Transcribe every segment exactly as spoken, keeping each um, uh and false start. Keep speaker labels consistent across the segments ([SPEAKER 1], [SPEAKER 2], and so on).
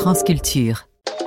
[SPEAKER 1] France Culture.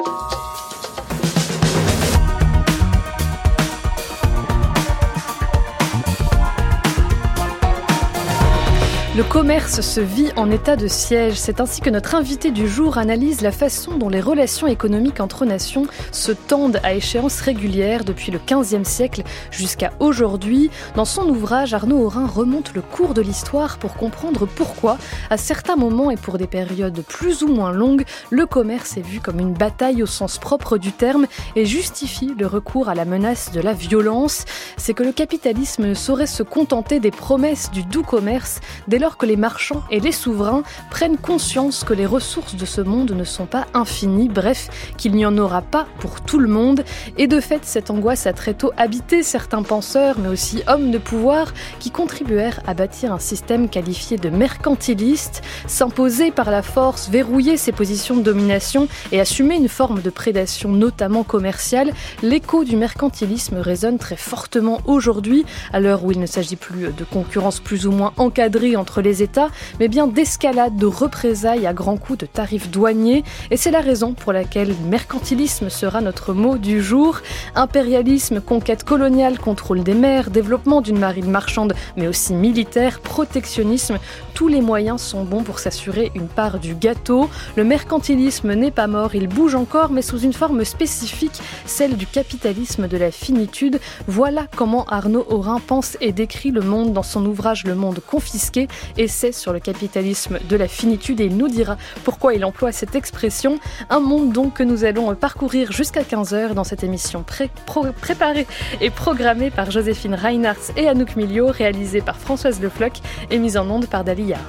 [SPEAKER 1] Le commerce se vit en état de siège. C'est ainsi que notre invité du jour analyse la façon dont les relations économiques entre nations se tendent à échéances régulières depuis le quinzième siècle jusqu'à aujourd'hui. Dans son ouvrage, Arnaud Aurin remonte le cours de l'histoire pour comprendre pourquoi, à certains moments et pour des périodes plus ou moins longues, le commerce est vu comme une bataille au sens propre du terme et justifie le recours à la menace de la violence. C'est que le capitalisme ne saurait se contenter des promesses du doux commerce dès lors que les marchands et les souverains prennent conscience que les ressources de ce monde ne sont pas infinies, bref, qu'il n'y en aura pas pour tout le monde. Et de fait, cette angoisse a très tôt habité certains penseurs, mais aussi hommes de pouvoir, qui contribuèrent à bâtir un système qualifié de mercantiliste, s'imposer par la force, verrouiller ses positions de domination et assumer une forme de prédation, notamment commerciale. L'écho du mercantilisme résonne très fortement aujourd'hui, à l'heure où il ne s'agit plus de concurrence plus ou moins encadrée entre les États, mais bien d'escalade, de représailles à grands coups de tarifs douaniers. Et c'est la raison pour laquelle mercantilisme sera notre mot du jour. Impérialisme, conquête coloniale, contrôle des mers, développement d'une marine marchande, mais aussi militaire, protectionnisme, tous les moyens sont bons pour s'assurer une part du gâteau. Le mercantilisme n'est pas mort, il bouge encore, mais sous une forme spécifique, celle du capitalisme de la finitude. Voilà comment Arnaud Aurin pense et décrit le monde dans son ouvrage Le Monde confisqué, essai sur le capitalisme de la finitude, et il nous dira pourquoi il emploie cette expression. Un monde donc que nous allons parcourir jusqu'à quinze heures dans cette émission pré- pro- préparée et programmée par Joséphine Reinhardt et Anouk Milio, réalisée par Françoise Le Floch et mise en onde par Dali Yard.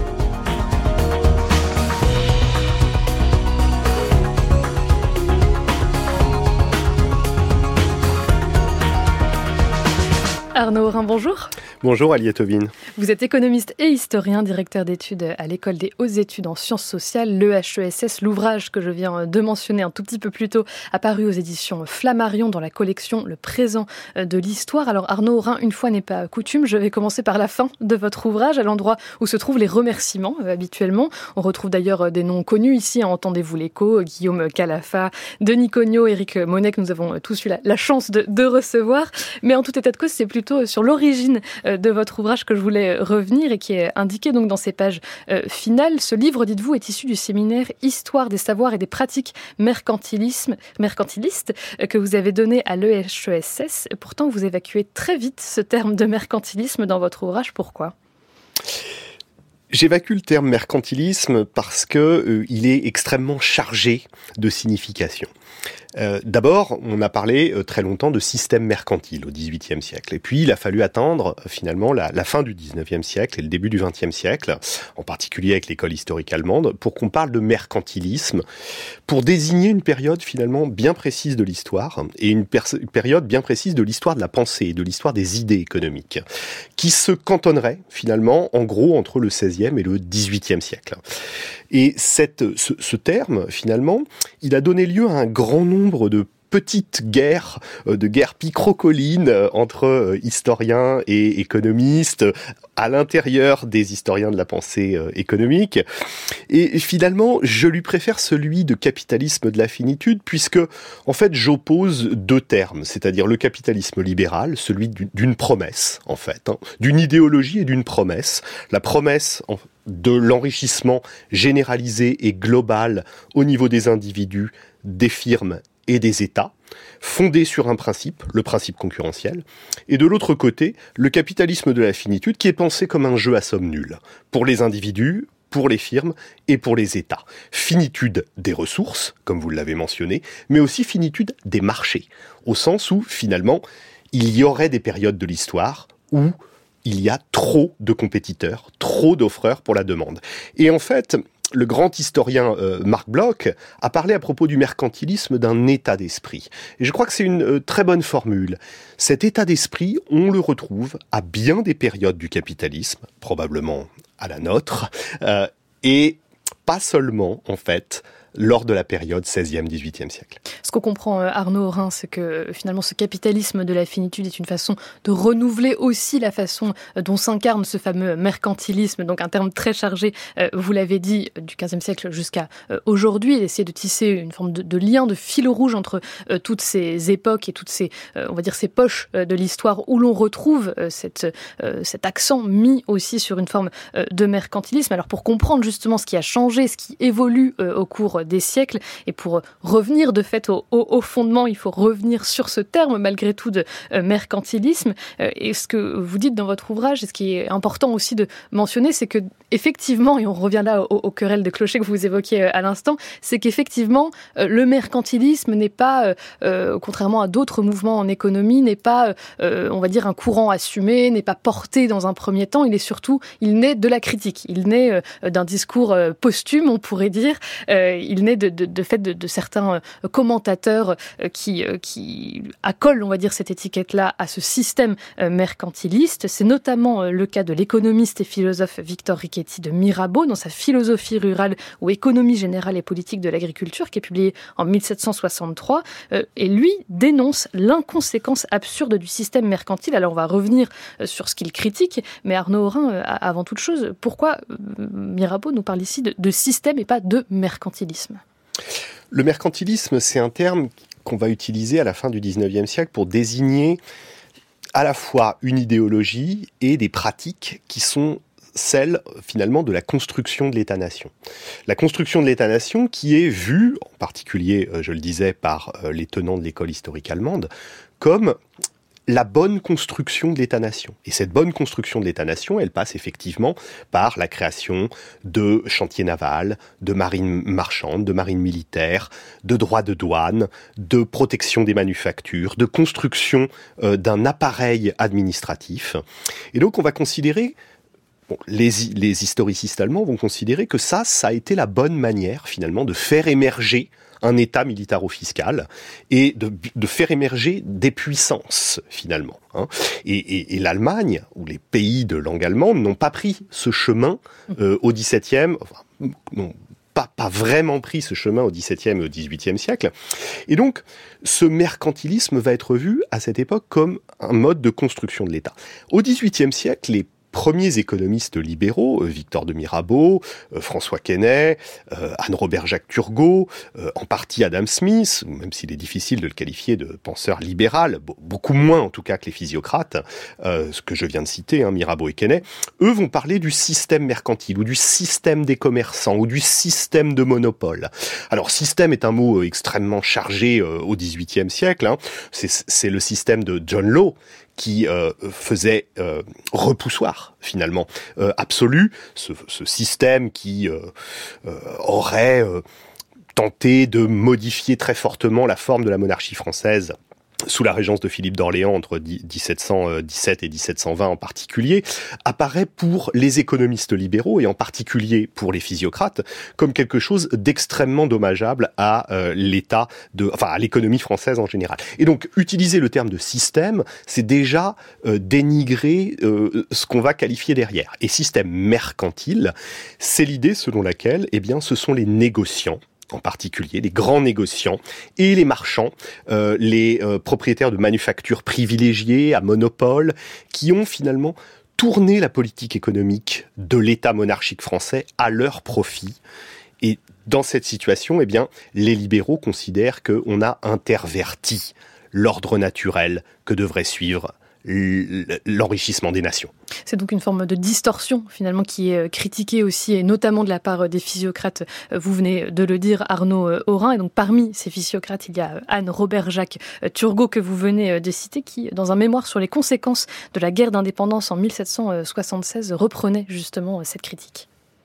[SPEAKER 1] Arnaud Aurin, bonjour.
[SPEAKER 2] Bonjour Aliette Ovine.
[SPEAKER 1] Vous êtes économiste et historien, directeur d'études à l'École des hautes études en sciences sociales, l'E H E S S. L'ouvrage que je viens de mentionner un tout petit peu plus tôt a paru aux éditions Flammarion dans la collection Le présent de l'histoire. Alors Arnaud Aurin, une fois n'est pas coutume, je vais commencer par la fin de votre ouvrage, à l'endroit où se trouvent les remerciements euh, habituellement. On retrouve d'ailleurs des noms connus ici, hein, Entendez-vous l'écho, Guillaume Calafa, Denis Cognot, Éric Monet, que nous avons tous eu la, la chance de, de recevoir. Mais en tout état de cause, c'est plutôt sur l'origine de votre ouvrage que je voulais revenir et qui est indiqué donc dans ces pages euh, finales. Ce livre, dites-vous, est issu du séminaire Histoire des savoirs et des pratiques mercantilisme, mercantilistes euh, que vous avez donné à l'E H E S S. Pourtant, vous évacuez très vite ce terme de mercantilisme dans votre ouvrage. Pourquoi ?
[SPEAKER 2] J'évacue le terme mercantilisme parce que euh, il est extrêmement chargé de signification. Euh, d'abord, on a parlé euh, très longtemps de système mercantile au dix-huitième siècle. Et puis, il a fallu attendre euh, finalement la, la fin du dix-neuvième siècle et le début du vingtième siècle, en particulier avec l'école historique allemande, pour qu'on parle de mercantilisme, pour désigner une période finalement bien précise de l'histoire et une, pers- une période bien précise de l'histoire de la pensée, de l'histoire des idées économiques, qui se cantonnerait finalement en gros entre le seizième et le dix-huitième siècle. Et cette, ce, ce terme, finalement, il a donné lieu à un grand nombre de petites guerres, de guerres picrocolines entre historiens et économistes, à l'intérieur des historiens de la pensée économique. Et finalement, je lui préfère celui de capitalisme de la finitude, puisque, en fait, j'oppose deux termes, c'est-à-dire le capitalisme libéral, celui d'une promesse, en fait, hein, d'une idéologie et d'une promesse. La promesse, en de l'enrichissement généralisé et global au niveau des individus, des firmes et des États, fondé sur un principe, le principe concurrentiel, et de l'autre côté, le capitalisme de la finitude qui est pensé comme un jeu à somme nulle, pour les individus, pour les firmes et pour les États. Finitude des ressources, comme vous l'avez mentionné, mais aussi finitude des marchés, au sens où, finalement, il y aurait des périodes de l'histoire où il y a trop de compétiteurs, trop d'offreurs pour la demande. Et en fait, le grand historien euh, Marc Bloch a parlé à propos du mercantilisme d'un état d'esprit. Et je crois que c'est une euh, très bonne formule. Cet état d'esprit, on le retrouve à bien des périodes du capitalisme, probablement à la nôtre, euh, et pas seulement, en fait, lors de la période seizième dix-huitième siècle.
[SPEAKER 1] Ce Ce qu'on comprend, Arnaud Aurin, c'est que finalement ce capitalisme de la finitude est une façon de renouveler aussi la façon dont s'incarne ce fameux mercantilisme, donc un terme très chargé, vous l'avez dit, du quinzième siècle jusqu'à aujourd'hui, et d'essayer de tisser une forme de, de lien, de fil rouge entre toutes ces époques et toutes ces, on va dire, ces poches de l'histoire où l'on retrouve cette, cet accent mis aussi sur une forme de mercantilisme. Alors pour comprendre justement ce qui a changé, ce qui évolue au cours des siècles, et pour revenir de fait au, au, au fondement, il faut revenir sur ce terme malgré tout de euh, mercantilisme. Euh, et ce que vous dites dans votre ouvrage, et ce qui est important aussi de mentionner, c'est que effectivement, et on revient là au, au querelle de clocher que vous évoquiez à l'instant, c'est qu'effectivement euh, le mercantilisme n'est pas, euh, euh, contrairement à d'autres mouvements en économie, n'est pas, euh, on va dire, un courant assumé, n'est pas porté dans un premier temps. Il est surtout, il naît de la critique, il naît euh, d'un discours euh, posthume, on pourrait dire. Euh, il naît de, de, de fait de, de certains euh, commentateurs euh, qui, euh, qui accolent, on va dire, cette étiquette-là à ce système euh, mercantiliste. C'est notamment euh, le cas de l'économiste et philosophe Victor Richetti de Mirabeau dans sa Philosophie rurale ou Économie générale et politique de l'agriculture, qui est publiée en mille sept cent soixante-trois. Euh, et lui dénonce l'inconséquence absurde du système mercantile. Alors on va revenir euh, sur ce qu'il critique, mais Arnaud Aurin, euh, avant toute chose, pourquoi euh, Mirabeau nous parle ici de, de système et pas de mercantilisme ?
[SPEAKER 2] Le mercantilisme, c'est un terme qu'on va utiliser à la fin du dix-neuvième siècle pour désigner à la fois une idéologie et des pratiques qui sont celle, finalement, de la construction de l'État-nation. La construction de l'État-nation qui est vue, en particulier, je le disais, par les tenants de l'école historique allemande, comme la bonne construction de l'État-nation. Et cette bonne construction de l'État-nation, elle passe effectivement par la création de chantiers navals, de marines marchandes, de marines militaires, de droits de douane, de protection des manufactures, de construction euh, d'un appareil administratif. Et donc on va considérer, bon, les, les historicistes allemands vont considérer que ça, ça a été la bonne manière finalement de faire émerger un État militaro-fiscal et de, de faire émerger des puissances, finalement. Hein. Et, et, et l'Allemagne, ou les pays de langue allemande, n'ont pas pris ce chemin euh, au dix-septième, enfin, non, pas, pas vraiment pris ce chemin au dix-septième et au dix-huitième siècle. Et donc, ce mercantilisme va être vu à cette époque comme un mode de construction de l'État. Au dix-huitième siècle, les premiers économistes libéraux, Victor de Mirabeau, euh, François Quesnay, euh, Anne-Robert Jacques Turgot, euh, en partie Adam Smith, même s'il est difficile de le qualifier de penseur libéral, beaucoup moins en tout cas que les physiocrates, euh, ce que je viens de citer, hein, Mirabeau et Quesnay, eux vont parler du système mercantile, ou du système des commerçants, ou du système de monopole. Alors, système est un mot extrêmement chargé euh, au dix-huitième siècle, hein. c'est, c'est le système de John Law, qui euh, faisait euh, repoussoir, finalement, euh, absolu, ce, ce système qui euh, euh, aurait euh, tenté de modifier très fortement la forme de la monarchie française sous la régence de Philippe d'Orléans entre dix-sept cent dix-sept et dix-sept cent vingt en particulier, apparaît pour les économistes libéraux et en particulier pour les physiocrates comme quelque chose d'extrêmement dommageable à euh, l'État, de, enfin à l'économie française en général. Et donc utiliser le terme de système, c'est déjà euh, dénigrer euh, ce qu'on va qualifier derrière. Et système mercantile, c'est l'idée selon laquelle, eh bien, ce sont les négociants, en particulier les grands négociants et les marchands, euh, les euh, propriétaires de manufactures privilégiées à monopole, qui ont finalement tourné la politique économique de l'État monarchique français à leur profit. Et dans cette situation, eh bien, les libéraux considèrent qu'on a interverti l'ordre naturel que devrait suivre l'enrichissement des nations.
[SPEAKER 1] C'est donc une forme de distorsion finalement qui est critiquée aussi, et notamment de la part des physiocrates. Vous venez de le dire, Arnaud Aurin. Et donc parmi ces physiocrates, il y a Anne-Robert Jacques Turgot que vous venez de citer, qui, dans un mémoire sur les conséquences de la guerre d'indépendance en mille sept cent soixante-seize, reprenait justement cette critique.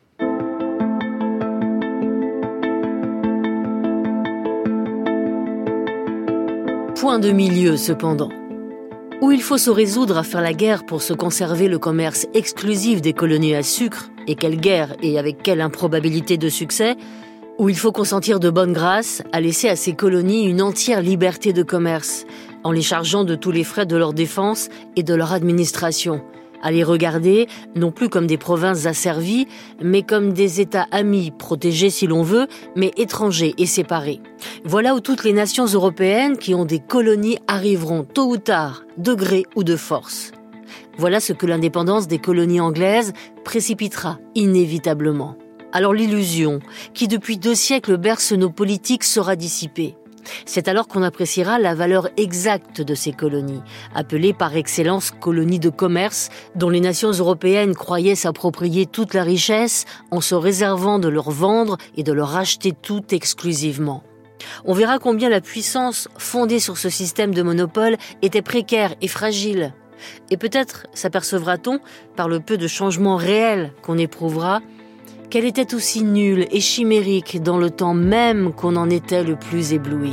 [SPEAKER 3] Point de milieu cependant, où il faut se résoudre à faire la guerre pour se conserver le commerce exclusif des colonies à sucre, et quelle guerre et avec quelle improbabilité de succès, où il faut consentir de bonne grâce à laisser à ces colonies une entière liberté de commerce, en les chargeant de tous les frais de leur défense et de leur administration, à les regarder non plus comme des provinces asservies, mais comme des États amis, protégés si l'on veut, mais étrangers et séparés. Voilà où toutes les nations européennes qui ont des colonies arriveront tôt ou tard, de gré ou de force. Voilà ce que l'indépendance des colonies anglaises précipitera inévitablement. Alors l'illusion, qui depuis deux siècles berce nos politiques, sera dissipée. C'est alors qu'on appréciera la valeur exacte de ces colonies, appelées par excellence colonies de commerce, dont les nations européennes croyaient s'approprier toute la richesse en se réservant de leur vendre et de leur acheter tout exclusivement. On verra combien la puissance fondée sur ce système de monopole était précaire et fragile. Et peut-être s'apercevra-t-on, par le peu de changements réels qu'on éprouvera, qu'elle était aussi nulle et chimérique dans le temps même qu'on en était le plus ébloui.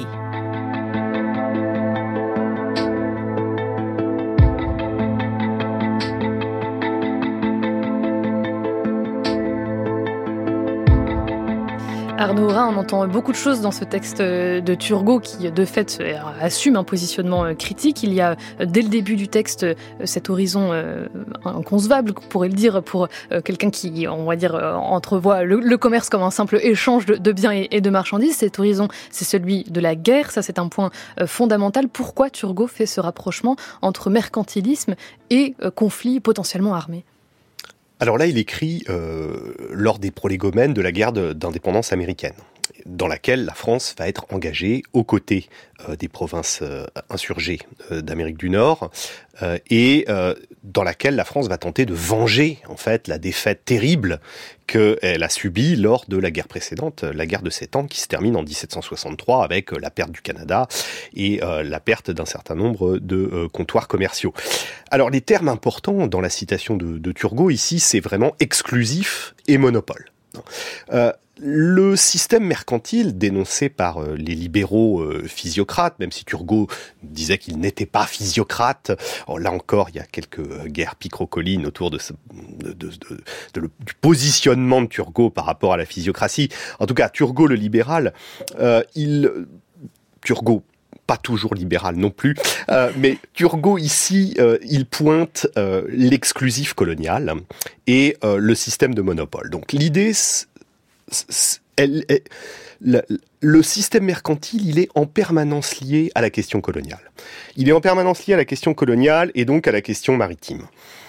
[SPEAKER 1] Arnaud Aurin, on entend beaucoup de choses dans ce texte de Turgot qui, de fait, assume un positionnement critique. Il y a, dès le début du texte, cet horizon inconcevable, on pourrait le dire, pour quelqu'un qui, on va dire, entrevoit le, le commerce comme un simple échange de, de biens et, et de marchandises. Cet horizon, c'est celui de la guerre. Ça, c'est un point fondamental. Pourquoi Turgot fait ce rapprochement entre mercantilisme et conflit potentiellement armé ?
[SPEAKER 2] Alors là, il écrit euh, lors des prolégomènes de la guerre de, d'indépendance américaine, dans laquelle la France va être engagée aux côtés euh, des provinces euh, insurgées euh, d'Amérique du Nord, euh, et euh, dans laquelle la France va tenter de venger en fait la défaite terrible qu'elle a subie lors de la guerre précédente, la guerre de Sept Ans, qui se termine en dix-sept cent soixante-trois avec la perte du Canada et euh, la perte d'un certain nombre de euh, comptoirs commerciaux. Alors les termes importants dans la citation de, de Turgot ici, c'est vraiment exclusif et monopole. Euh, le système mercantile dénoncé par euh, les libéraux euh, physiocrates, même si Turgot disait qu'il n'était pas physiocrate, alors là encore il y a quelques euh, guerres picrocolines autour de, ce, de, de, de, de le, du positionnement de Turgot par rapport à la physiocratie. En tout cas, Turgot le libéral, euh, il Turgot pas toujours libéral non plus, euh, mais Turgot ici, euh, il pointe euh, l'exclusif colonial et euh, le système de monopole. Donc l'idée, c'est, c'est, elle, elle, le, le système mercantile, il est en permanence lié à la question coloniale. Il est en permanence lié à la question coloniale et donc à la question maritime.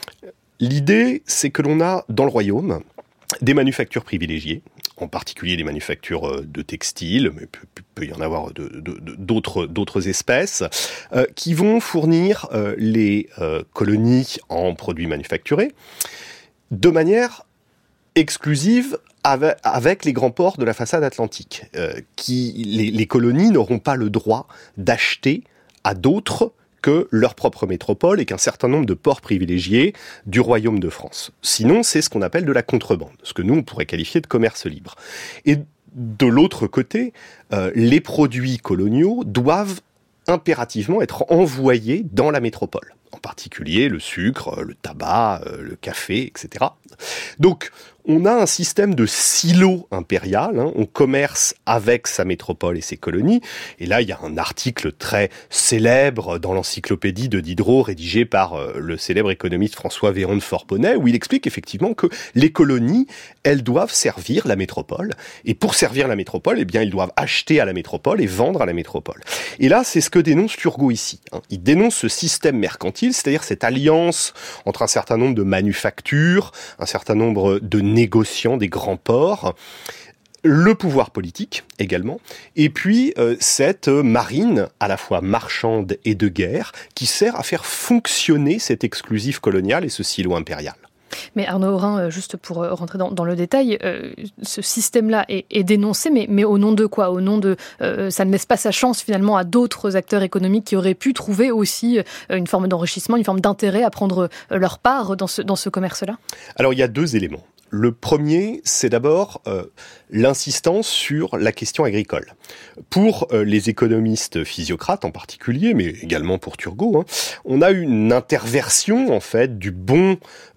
[SPEAKER 2] L'idée, c'est que l'on a dans le royaume des manufactures privilégiées, en particulier des manufactures de textiles, mais peut, peut y en avoir de, de, de, d'autres, d'autres espèces, euh, qui vont fournir euh, les euh, colonies en produits manufacturés de manière exclusive avec, avec les grands ports de la façade atlantique. Euh, qui, les, les colonies n'auront pas le droit d'acheter à d'autres que leur propre métropole et qu'un certain nombre de ports privilégiés du Royaume de France. Sinon, c'est ce qu'on appelle de la contrebande, ce que nous, on pourrait qualifier de commerce libre. Et de l'autre côté, euh, les produits coloniaux doivent impérativement être envoyés dans la métropole, en particulier le sucre, le tabac, le café, et cetera. Donc, on a un système de silo impérial, hein. On commerce avec sa métropole et ses colonies, et là il y a un article très célèbre dans l'encyclopédie de Diderot, rédigé par euh, le célèbre économiste François Véron de Forponnet, où il explique effectivement que les colonies, elles doivent servir la métropole, et pour servir la métropole, eh bien ils doivent acheter à la métropole et vendre à la métropole. Et là, c'est ce que dénonce Turgot ici, hein. Il dénonce ce système mercantile, c'est-à-dire cette alliance entre un certain nombre de manufactures, un certain nombre de négociants des grands ports, le pouvoir politique également, et puis euh, cette marine à la fois marchande et de guerre qui sert à faire fonctionner cet exclusif colonial et ce silo impérial.
[SPEAKER 1] Mais Arnaud Aurin, juste pour rentrer dans, dans le détail, euh, ce système-là est, est dénoncé, mais, mais au nom de quoi ? Au nom de... Euh, ça ne laisse pas sa chance finalement à d'autres acteurs économiques qui auraient pu trouver aussi euh, une forme d'enrichissement, une forme d'intérêt à prendre euh, leur part dans ce, dans ce commerce-là ?
[SPEAKER 2] Alors il y a deux éléments. Le premier, c'est d'abord euh, l'insistance sur la question agricole. Pour euh, les économistes physiocrates en particulier, mais également pour Turgot, hein, on a une interversion en fait du bon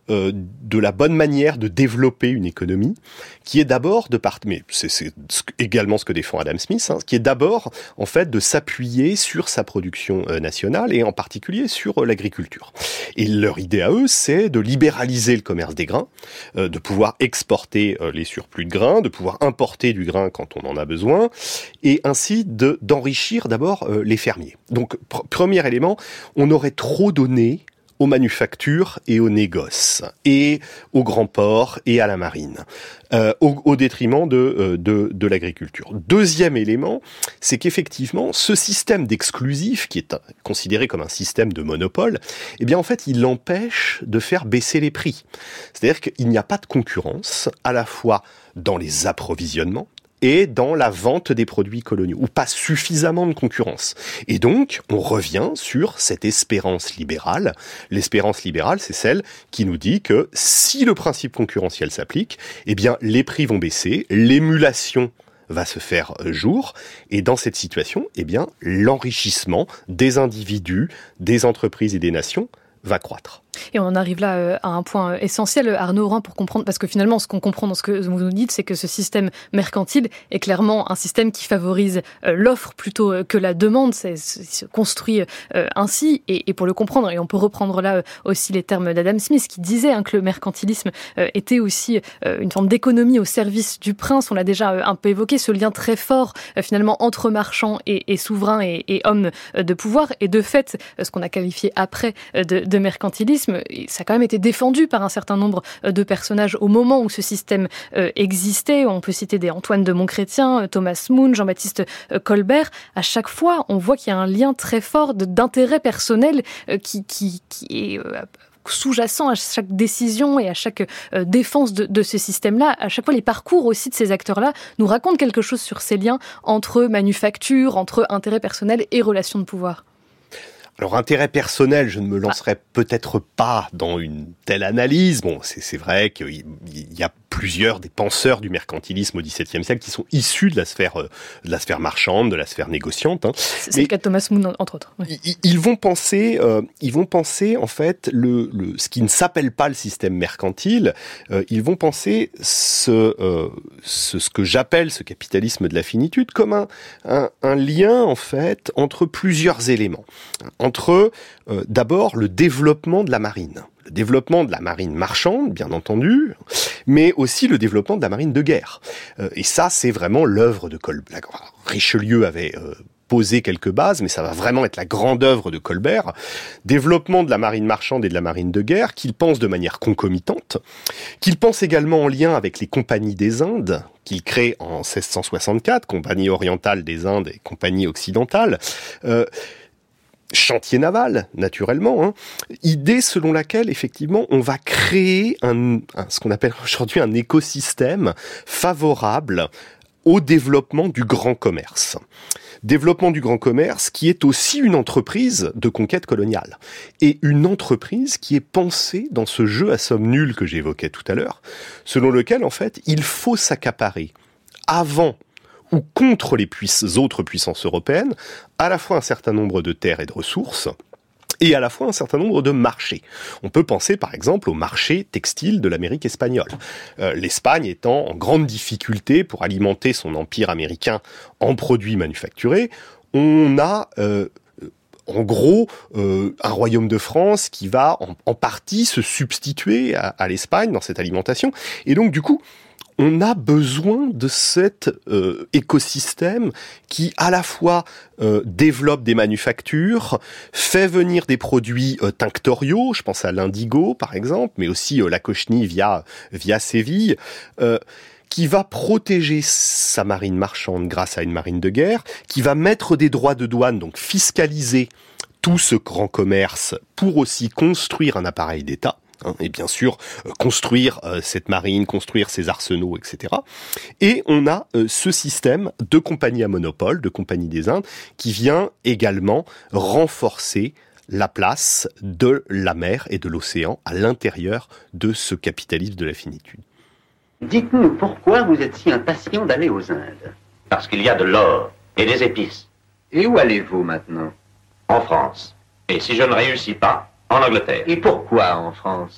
[SPEAKER 2] euh, de la bonne manière de développer une économie, qui est d'abord de part, mais c'est, c'est également ce que défend Adam Smith, hein, qui est d'abord en fait de s'appuyer sur sa production euh, nationale et en particulier sur euh, l'agriculture. Et leur idée à eux, c'est de libéraliser le commerce des grains, euh, de pouvoir exporter euh, les surplus de grains, de pouvoir importer du grain quand on en a besoin, et ainsi de d'enrichir d'abord euh, les fermiers. Donc pr- premier élément, on aurait trop donné aux manufactures et aux négoces, et aux grands ports et à la marine, euh, au, au détriment de, euh, de, de l'agriculture. Deuxième élément, c'est qu'effectivement, ce système d'exclusif, qui est un, considéré comme un système de monopole, eh bien en fait, il empêche de faire baisser les prix. C'est-à-dire qu'il n'y a pas de concurrence, à la fois dans les approvisionnements, et dans la vente des produits coloniaux, ou pas suffisamment de concurrence. Et donc, on revient sur cette espérance libérale. L'espérance libérale, c'est celle qui nous dit que si le principe concurrentiel s'applique, eh bien, les prix vont baisser, l'émulation va se faire jour, et dans cette situation, eh bien, l'enrichissement des individus, des entreprises et des nations va croître.
[SPEAKER 1] Et on en arrive là euh, à un point essentiel, Arnaud Oran, pour comprendre, parce que finalement, ce qu'on comprend dans ce que vous nous dites, c'est que ce système mercantile est clairement un système qui favorise euh, l'offre plutôt euh, que la demande. C'est, c'est, il se construit euh, ainsi, et, et pour le comprendre, et on peut reprendre là euh, aussi les termes d'Adam Smith, qui disait hein, que le mercantilisme euh, était aussi euh, une forme d'économie au service du prince. On l'a déjà euh, un peu évoqué, ce lien très fort euh, finalement entre marchands et, et souverains et, et hommes euh, de pouvoir, et de fait, euh, ce qu'on a qualifié après euh, de, de mercantilisme, ça a quand même été défendu par un certain nombre de personnages au moment où ce système euh, existait. On peut citer des Antoine de Montchrétien, Thomas Moon, Jean-Baptiste euh, Colbert. À chaque fois, on voit qu'il y a un lien très fort de, d'intérêt personnel euh, qui, qui, qui est euh, sous-jacent à chaque décision et à chaque euh, défense de, de ce système-là. À chaque fois, les parcours aussi de ces acteurs-là nous racontent quelque chose sur ces liens entre manufacture, entre intérêt personnel et relations de pouvoir.
[SPEAKER 2] Alors, intérêt personnel, je ne me lancerai ah. peut-être pas dans une telle analyse. Bon, c'est, c'est vrai qu'il y a plusieurs des penseurs du mercantilisme au dix-septième siècle qui sont issus de la sphère, de la sphère marchande, de la sphère négociante. Hein.
[SPEAKER 1] C'est Mais le cas de Thomas Moon, entre autres. Oui.
[SPEAKER 2] Ils, ils vont penser, euh, ils vont penser en fait le, le ce qui ne s'appelle pas le système mercantile. Euh, ils vont penser ce, euh, ce, ce que j'appelle ce capitalisme de la finitude comme un, un, un lien en fait entre plusieurs éléments. Entre euh, d'abord le développement de la marine. Le développement de la marine marchande, bien entendu, mais aussi le développement de la marine de guerre. Euh, et ça, c'est vraiment l'œuvre de Colbert. Richelieu avait euh, posé quelques bases, mais ça va vraiment être la grande œuvre de Colbert. Développement de la marine marchande et de la marine de guerre, qu'il pense de manière concomitante, qu'il pense également en lien avec les compagnies des Indes, qu'il crée en seize cent soixante-quatre, Compagnie orientale des Indes et Compagnie occidentale, euh, chantier naval, naturellement, hein. Idée selon laquelle, effectivement, on va créer un, un, ce qu'on appelle aujourd'hui un écosystème favorable au développement du grand commerce. Développement du grand commerce qui est aussi une entreprise de conquête coloniale. Et une entreprise qui est pensée dans ce jeu à somme nulle que j'évoquais tout à l'heure, selon lequel, en fait, il faut s'accaparer avant ou contre les puissances, autres puissances européennes, à la fois un certain nombre de terres et de ressources, et à la fois un certain nombre de marchés. On peut penser par exemple au marché textile de l'Amérique espagnole. Euh, L'Espagne étant en grande difficulté pour alimenter son empire américain en produits manufacturés, on a euh, en gros euh, un royaume de France qui va en, en partie se substituer à, à l'Espagne dans cette alimentation. Et donc du coup, on a besoin de cet euh, écosystème qui, à la fois, euh, développe des manufactures, fait venir des produits euh, tinctoriaux, je pense à l'indigo, par exemple, mais aussi euh, la cochenille via, via Séville, euh, qui va protéger sa marine marchande grâce à une marine de guerre, qui va mettre des droits de douane, donc fiscaliser tout ce grand commerce pour aussi construire un appareil d'État. Hein, et bien sûr, euh, construire euh, cette marine, construire ces arsenaux, et cetera. Et on a euh, ce système de compagnie à monopole, de Compagnie des Indes, qui vient également renforcer la place de la mer et de l'océan à l'intérieur de ce capitalisme de la finitude.
[SPEAKER 4] Dites-nous pourquoi vous êtes si impatient d'aller aux Indes.
[SPEAKER 5] Parce qu'il y a de l'or et des épices.
[SPEAKER 4] Et où allez-vous maintenant?
[SPEAKER 5] En France. Et si je ne réussis pas, en Angleterre.
[SPEAKER 4] Et pourquoi en France?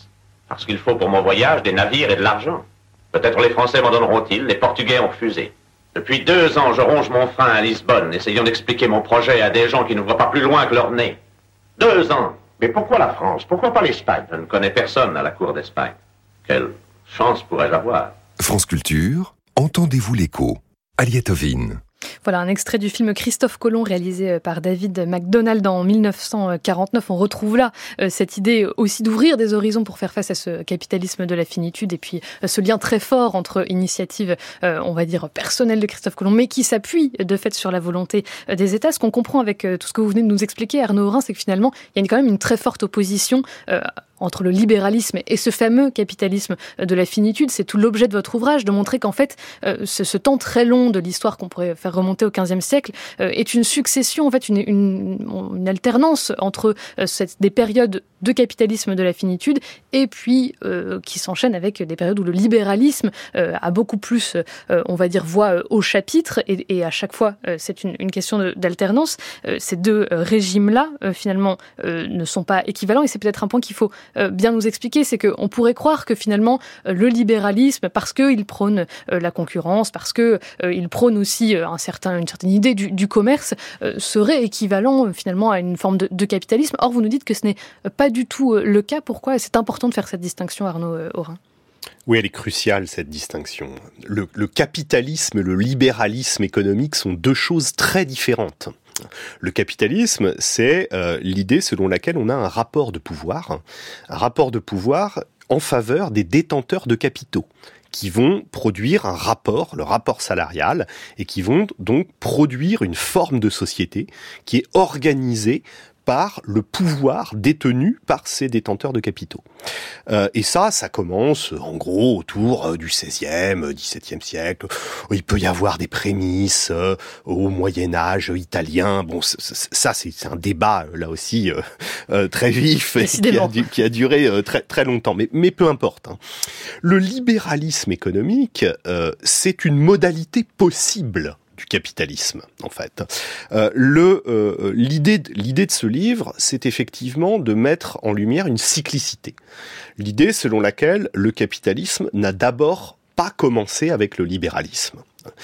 [SPEAKER 5] Parce qu'il faut pour mon voyage des navires et de l'argent. Peut-être les Français m'en donneront-ils, les Portugais ont refusé. Depuis deux ans, je ronge mon frein à Lisbonne, essayant d'expliquer mon projet à des gens qui ne voient pas plus loin que leur nez. Deux ans. Mais pourquoi la France? Pourquoi pas l'Espagne? Je ne connais personne à la cour d'Espagne. Quelle chance pourrais-je avoir?
[SPEAKER 6] France Culture, entendez-vous l'écho? Aliette Ovine.
[SPEAKER 1] Voilà un extrait du film Christophe Colomb réalisé par David MacDonald en dix-neuf cent quarante-neuf. On retrouve là euh, cette idée aussi d'ouvrir des horizons pour faire face à ce capitalisme de la finitude et puis euh, ce lien très fort entre initiative, euh, on va dire, personnelle de Christophe Colomb, mais qui s'appuie de fait sur la volonté euh, des États. Ce qu'on comprend avec euh, tout ce que vous venez de nous expliquer, Arnaud Aurin, c'est que finalement, il y a quand même une très forte opposition euh, entre le libéralisme et ce fameux capitalisme de la finitude. C'est tout l'objet de votre ouvrage, de montrer qu'en fait, euh, ce, ce temps très long de l'histoire qu'on pourrait faire remonter au quinzième siècle euh, est une succession, en fait, une, une, une alternance entre euh, cette, des périodes de capitalisme de la finitude et puis euh, qui s'enchaînent avec des périodes où le libéralisme euh, a beaucoup plus, euh, on va dire, voix euh, au chapitre et, et à chaque fois, euh, c'est une, une question de, d'alternance. Euh, ces deux euh, régimes-là, euh, finalement, euh, ne sont pas équivalents et c'est peut-être un point qu'il faut Euh, bien nous expliquer, c'est qu'on pourrait croire que finalement euh, le libéralisme, parce qu'il prône euh, la concurrence, parce qu'il euh, prône aussi euh, un certain, une certaine idée du, du commerce, euh, serait équivalent euh, finalement à une forme de, de capitalisme. Or, vous nous dites que ce n'est pas du tout euh, le cas. Pourquoi c'est important de faire cette distinction, Arnaud euh, Aurin?
[SPEAKER 2] Oui, elle est cruciale, cette distinction. Le, le capitalisme et le libéralisme économique sont deux choses très différentes. Le capitalisme, c'est euh, l'idée selon laquelle on a un rapport de pouvoir, un rapport de pouvoir en faveur des détenteurs de capitaux, qui vont produire un rapport, le rapport salarial, et qui vont donc produire une forme de société qui est organisée par le pouvoir détenu par ces détenteurs de capitaux. Euh, et ça, ça commence en gros autour du seizième, dix-septième siècle. Il peut y avoir des prémices euh, au Moyen-Âge italien. Bon, c- c- ça, c'est, c'est un débat, là aussi, euh, euh, très vif, et qui, a, qui a duré euh, très, très longtemps. Mais, mais peu importe. Hein. Le libéralisme économique, euh, c'est une modalité possible du capitalisme, en fait. Euh, le, euh, l'idée, de, l'idée de ce livre, c'est effectivement de mettre en lumière une cyclicité. L'idée selon laquelle le capitalisme n'a d'abord pas commencé avec le libéralisme.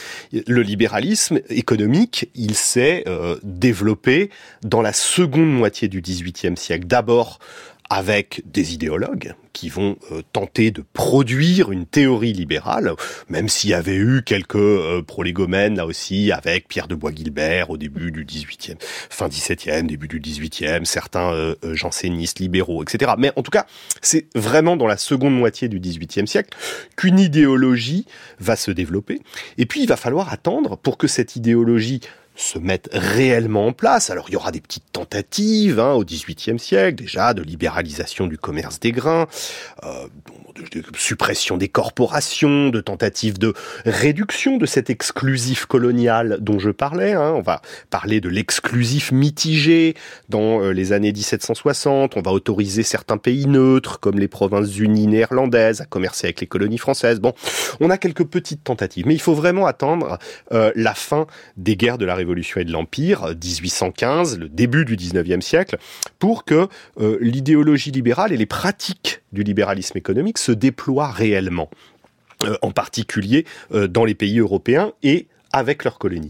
[SPEAKER 2] Le libéralisme économique, il s'est euh, développé dans la seconde moitié du dix-huitième siècle. D'abord avec des idéologues qui vont euh, tenter de produire une théorie libérale, même s'il y avait eu quelques euh, prolégomènes, là aussi, avec Pierre de Bois-Guilbert au début du dix-huitième, fin dix-septième, début du dix-huitième, certains euh, euh, jansénistes libéraux, et cetera. Mais en tout cas, c'est vraiment dans la seconde moitié du dix-huitième siècle qu'une idéologie va se développer. Et puis, il va falloir attendre pour que cette idéologie se mettent réellement en place. Alors, il y aura des petites tentatives hein, au dix-huitième siècle, déjà, de libéralisation du commerce des grains, euh, de, de suppression des corporations, de tentatives de réduction de cet exclusif colonial dont je parlais. Hein. On va parler de l'exclusif mitigé dans euh, les années dix-sept cent soixante. On va autoriser certains pays neutres, comme les Provinces-Unies néerlandaises, à commercer avec les colonies françaises. Bon, on a quelques petites tentatives, mais il faut vraiment attendre euh, la fin des guerres de la Révolution Révolution et de l'Empire, dix-huit cent quinze, le début du dix-neuvième siècle, pour que euh, l'idéologie libérale et les pratiques du libéralisme économique se déploient réellement, euh, en particulier euh, dans les pays européens et avec leurs colonies.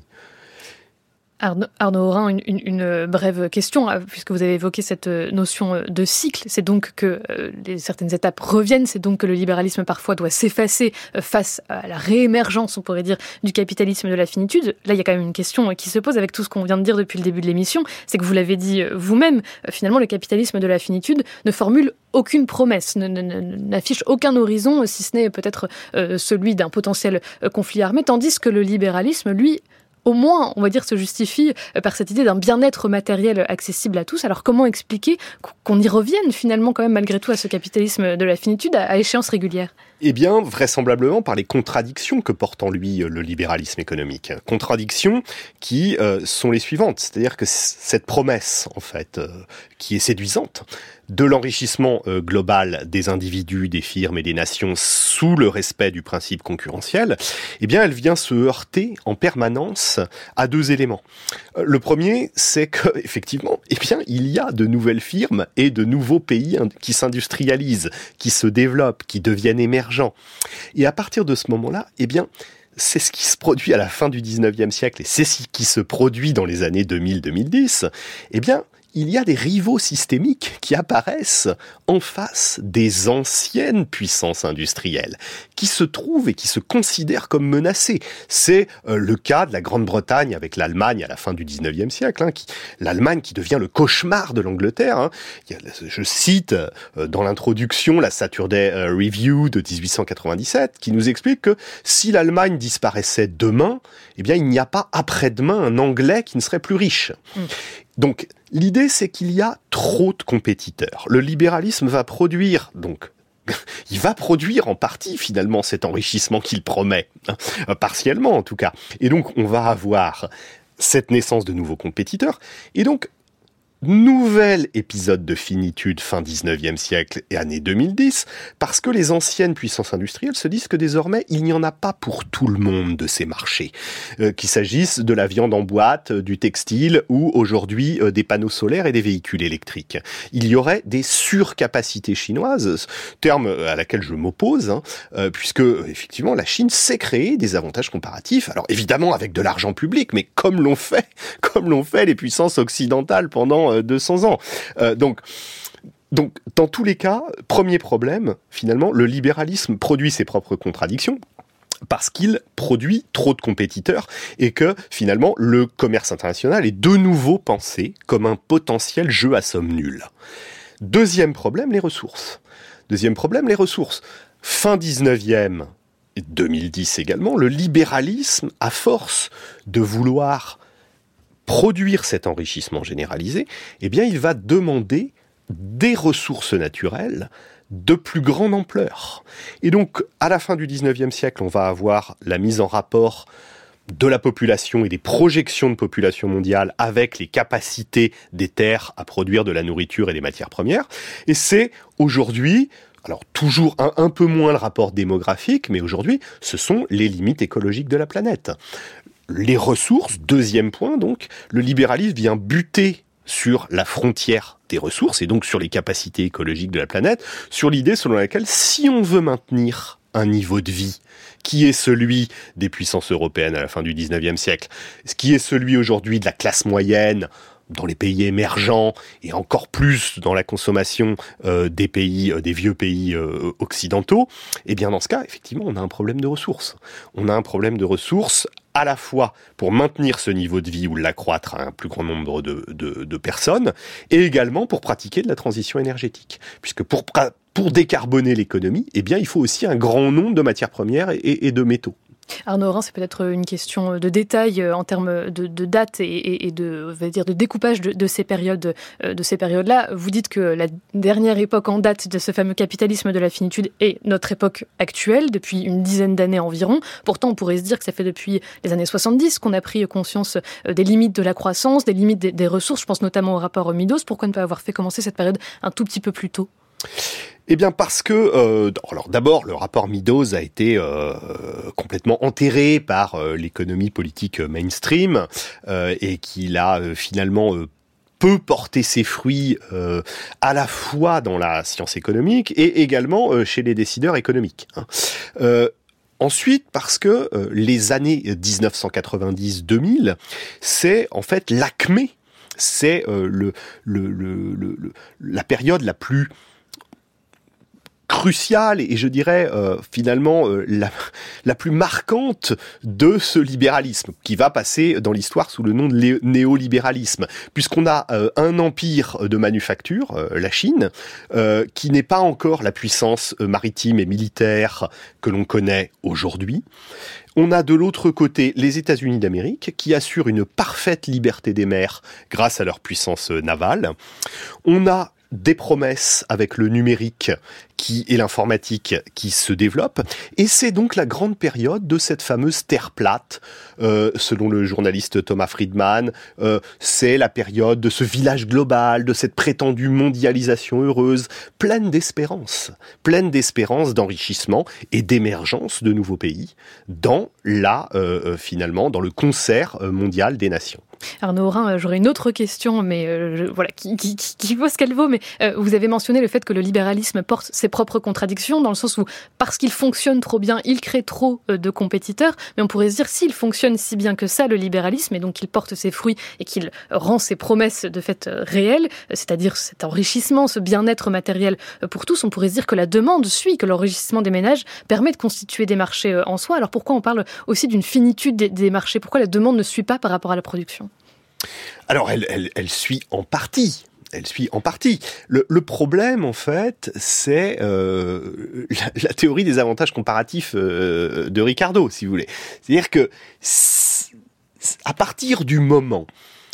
[SPEAKER 1] Arnaud, Arnaud Aurin, une, une, une brève question, puisque vous avez évoqué cette notion de cycle. C'est donc que euh, les, certaines étapes reviennent, c'est donc que le libéralisme parfois doit s'effacer euh, face à la réémergence, on pourrait dire, du capitalisme de la finitude. Là, il y a quand même une question qui se pose avec tout ce qu'on vient de dire depuis le début de l'émission. C'est que vous l'avez dit vous-même, euh, finalement, le capitalisme de la finitude ne formule aucune promesse, ne, ne, n'affiche aucun horizon, si ce n'est peut-être euh, celui d'un potentiel euh, conflit armé, tandis que le libéralisme, lui, au moins, on va dire, se justifie par cette idée d'un bien-être matériel accessible à tous. Alors comment expliquer qu'on y revienne finalement quand même malgré tout à ce capitalisme de la finitude à échéance régulière ?
[SPEAKER 2] Eh bien, vraisemblablement par les contradictions que porte en lui le libéralisme économique. Contradictions qui euh, sont les suivantes. C'est-à-dire que c- cette promesse, en fait, euh, qui est séduisante, de l'enrichissement euh, global des individus, des firmes et des nations sous le respect du principe concurrentiel, eh bien, elle vient se heurter en permanence à deux éléments. Euh, le premier, c'est que, effectivement, eh bien, il y a de nouvelles firmes et de nouveaux pays qui s'industrialisent, qui se développent, qui deviennent émergents. Et à partir de ce moment-là, eh bien, c'est ce qui se produit à la fin du dix-neuvième siècle et c'est ce qui se produit dans les années deux mille à deux mille dix, eh bien, il y a des rivaux systémiques qui apparaissent en face des anciennes puissances industrielles, qui se trouvent et qui se considèrent comme menacées. C'est euh, le cas de la Grande-Bretagne avec l'Allemagne à la fin du dix-neuvième siècle, hein, qui, l'Allemagne qui devient le cauchemar de l'Angleterre. Hein. Il y a, je cite euh, dans l'introduction la Saturday Review de dix-huit cent quatre-vingt-dix-sept, qui nous explique que si l'Allemagne disparaissait demain, eh bien il n'y a pas après-demain un Anglais qui ne serait plus riche. Mmh. Donc, l'idée, c'est qu'il y a trop de compétiteurs. Le libéralisme va produire, donc, il va produire en partie, finalement, cet enrichissement qu'il promet, hein, partiellement en tout cas. Et donc, on va avoir cette naissance de nouveaux compétiteurs. Et donc, nouvel épisode de finitude fin dix-neuvième siècle et année deux mille dix, parce que les anciennes puissances industrielles se disent que désormais, il n'y en a pas pour tout le monde de ces marchés. Euh, qu'il s'agisse de la viande en boîte, du textile ou aujourd'hui euh, des panneaux solaires et des véhicules électriques. Il y aurait des surcapacités chinoises, terme à laquelle je m'oppose, hein, euh, puisque effectivement la Chine sait créer des avantages comparatifs, alors évidemment avec de l'argent public, mais comme l'ont fait, comme l'ont fait les puissances occidentales pendant deux cents ans. Euh, donc, donc, dans tous les cas, premier problème, finalement, le libéralisme produit ses propres contradictions parce qu'il produit trop de compétiteurs et que, finalement, le commerce international est de nouveau pensé comme un potentiel jeu à somme nulle. Deuxième problème, les ressources. Deuxième problème, les ressources. Fin dix-neuvième, deux mille dix également, le libéralisme, à force de vouloir produire cet enrichissement généralisé, eh bien, il va demander des ressources naturelles de plus grande ampleur. Et donc, à la fin du dix-neuvième siècle, on va avoir la mise en rapport de la population et des projections de population mondiale avec les capacités des terres à produire de la nourriture et des matières premières. Et c'est aujourd'hui, alors toujours un, un peu moins le rapport démographique, mais aujourd'hui, ce sont les limites écologiques de la planète. Les ressources, deuxième point donc, le libéralisme vient buter sur la frontière des ressources et donc sur les capacités écologiques de la planète, sur l'idée selon laquelle si on veut maintenir un niveau de vie qui est celui des puissances européennes à la fin du dix-neuvième siècle, ce qui est celui aujourd'hui de la classe moyenne dans les pays émergents et encore plus dans la consommation euh, des pays, euh, des vieux pays euh, occidentaux, eh bien dans ce cas, effectivement, on a un problème de ressources. On a un problème de ressources à la fois pour maintenir ce niveau de vie ou l'accroître à un plus grand nombre de, de, de personnes, et également pour pratiquer de la transition énergétique. Puisque pour, pour décarboner l'économie, eh bien, il faut aussi un grand nombre de matières premières et, et, et de métaux.
[SPEAKER 1] Arnaud Orin, c'est peut-être une question de détail en termes de, de date et, et, et de, on va dire, de découpage de, de ces périodes, de ces périodes-là. Vous dites que la dernière époque en date de ce fameux capitalisme de la finitude est notre époque actuelle, depuis une dizaine d'années environ. Pourtant, on pourrait se dire que ça fait depuis les années soixante-dix qu'on a pris conscience des limites de la croissance, des limites des, des ressources. Je pense notamment au rapport Meadows. Pourquoi ne pas avoir fait commencer cette période un tout petit peu plus tôt ?
[SPEAKER 2] Eh bien parce que, euh, alors d'abord, le rapport Meadows a été euh, complètement enterré par euh, l'économie politique mainstream euh, et qu'il a euh, finalement euh, peu porté ses fruits euh, à la fois dans la science économique et également euh, chez les décideurs économiques. Hein. Euh, Ensuite, parce que euh, les années dix-neuf cent quatre-vingt-dix deux mille, c'est en fait l'acmé, c'est euh, le, le, le, le, le, la période la plus cruciale et je dirais euh, finalement euh, la, la plus marquante de ce libéralisme qui va passer dans l'histoire sous le nom de lé- néolibéralisme, puisqu'on a euh, un empire de manufacture, euh, la Chine, euh, qui n'est pas encore la puissance euh, maritime et militaire que l'on connaît aujourd'hui. On a de l'autre côté les États-Unis d'Amérique qui assurent une parfaite liberté des mers grâce à leur puissance navale. On a des promesses avec le numérique qui et l'informatique qui se développent, et c'est donc la grande période de cette fameuse terre plate, euh, selon le journaliste Thomas Friedman, euh, c'est la période de ce village global, de cette prétendue mondialisation heureuse, pleine d'espérance, pleine d'espérance d'enrichissement et d'émergence de nouveaux pays dans la, euh, finalement, dans le concert mondial des nations.
[SPEAKER 1] Arnaud Aurin, j'aurais une autre question, mais euh, je, voilà, qui, qui, qui vaut ce qu'elle vaut. Mais euh, vous avez mentionné le fait que le libéralisme porte ses propres contradictions, dans le sens où, parce qu'il fonctionne trop bien, il crée trop euh, de compétiteurs. Mais on pourrait se dire, s'il fonctionne si bien que ça, le libéralisme, et donc qu'il porte ses fruits et qu'il rend ses promesses de fait euh, réelles, c'est-à-dire cet enrichissement, ce bien-être matériel euh, pour tous, on pourrait se dire que la demande suit, que l'enrichissement des ménages permet de constituer des marchés euh, en soi. Alors pourquoi on parle aussi d'une finitude des, des marchés ? Pourquoi la demande ne suit pas par rapport à la production ?
[SPEAKER 2] Alors, elle, elle, elle suit en partie. Elle suit en partie. Le, le problème, en fait, c'est euh, la, la théorie des avantages comparatifs euh, de Ricardo, si vous voulez. C'est-à-dire que à partir du moment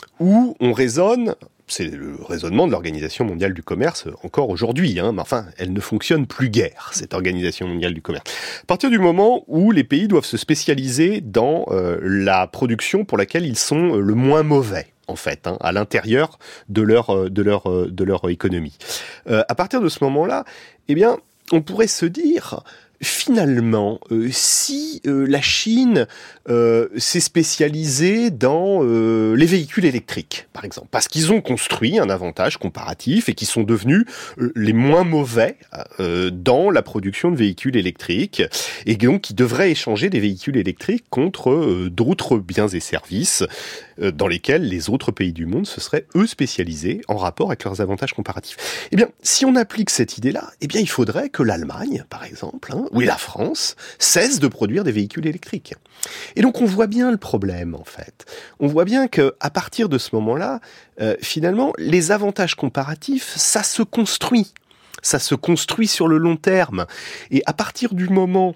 [SPEAKER 2] où on raisonne, c'est le raisonnement de l'Organisation mondiale du commerce encore aujourd'hui, hein, mais enfin, elle ne fonctionne plus guère, cette Organisation mondiale du commerce. À partir du moment où les pays doivent se spécialiser dans euh, la production pour laquelle ils sont le moins mauvais, en fait, hein, à l'intérieur de leur de leur de leur économie. Euh, à partir de ce moment-là, eh bien, on pourrait se dire, finalement, euh, si euh, la Chine euh, s'est spécialisée dans euh, les véhicules électriques, par exemple, parce qu'ils ont construit un avantage comparatif et qu'ils sont devenus euh, les moins mauvais euh, dans la production de véhicules électriques, et donc qui devraient échanger des véhicules électriques contre euh, d'autres biens et services euh, dans lesquels les autres pays du monde se seraient, eux, spécialisés en rapport avec leurs avantages comparatifs. Eh bien, si on applique cette idée-là, eh bien, il faudrait que l'Allemagne, par exemple, hein, ou la France, cesse de produire des véhicules électriques. Et donc on voit bien le problème, en fait. On voit bien que à partir de ce moment-là, euh, finalement, les avantages comparatifs, ça se construit. Ça se construit sur le long terme. Et à partir du moment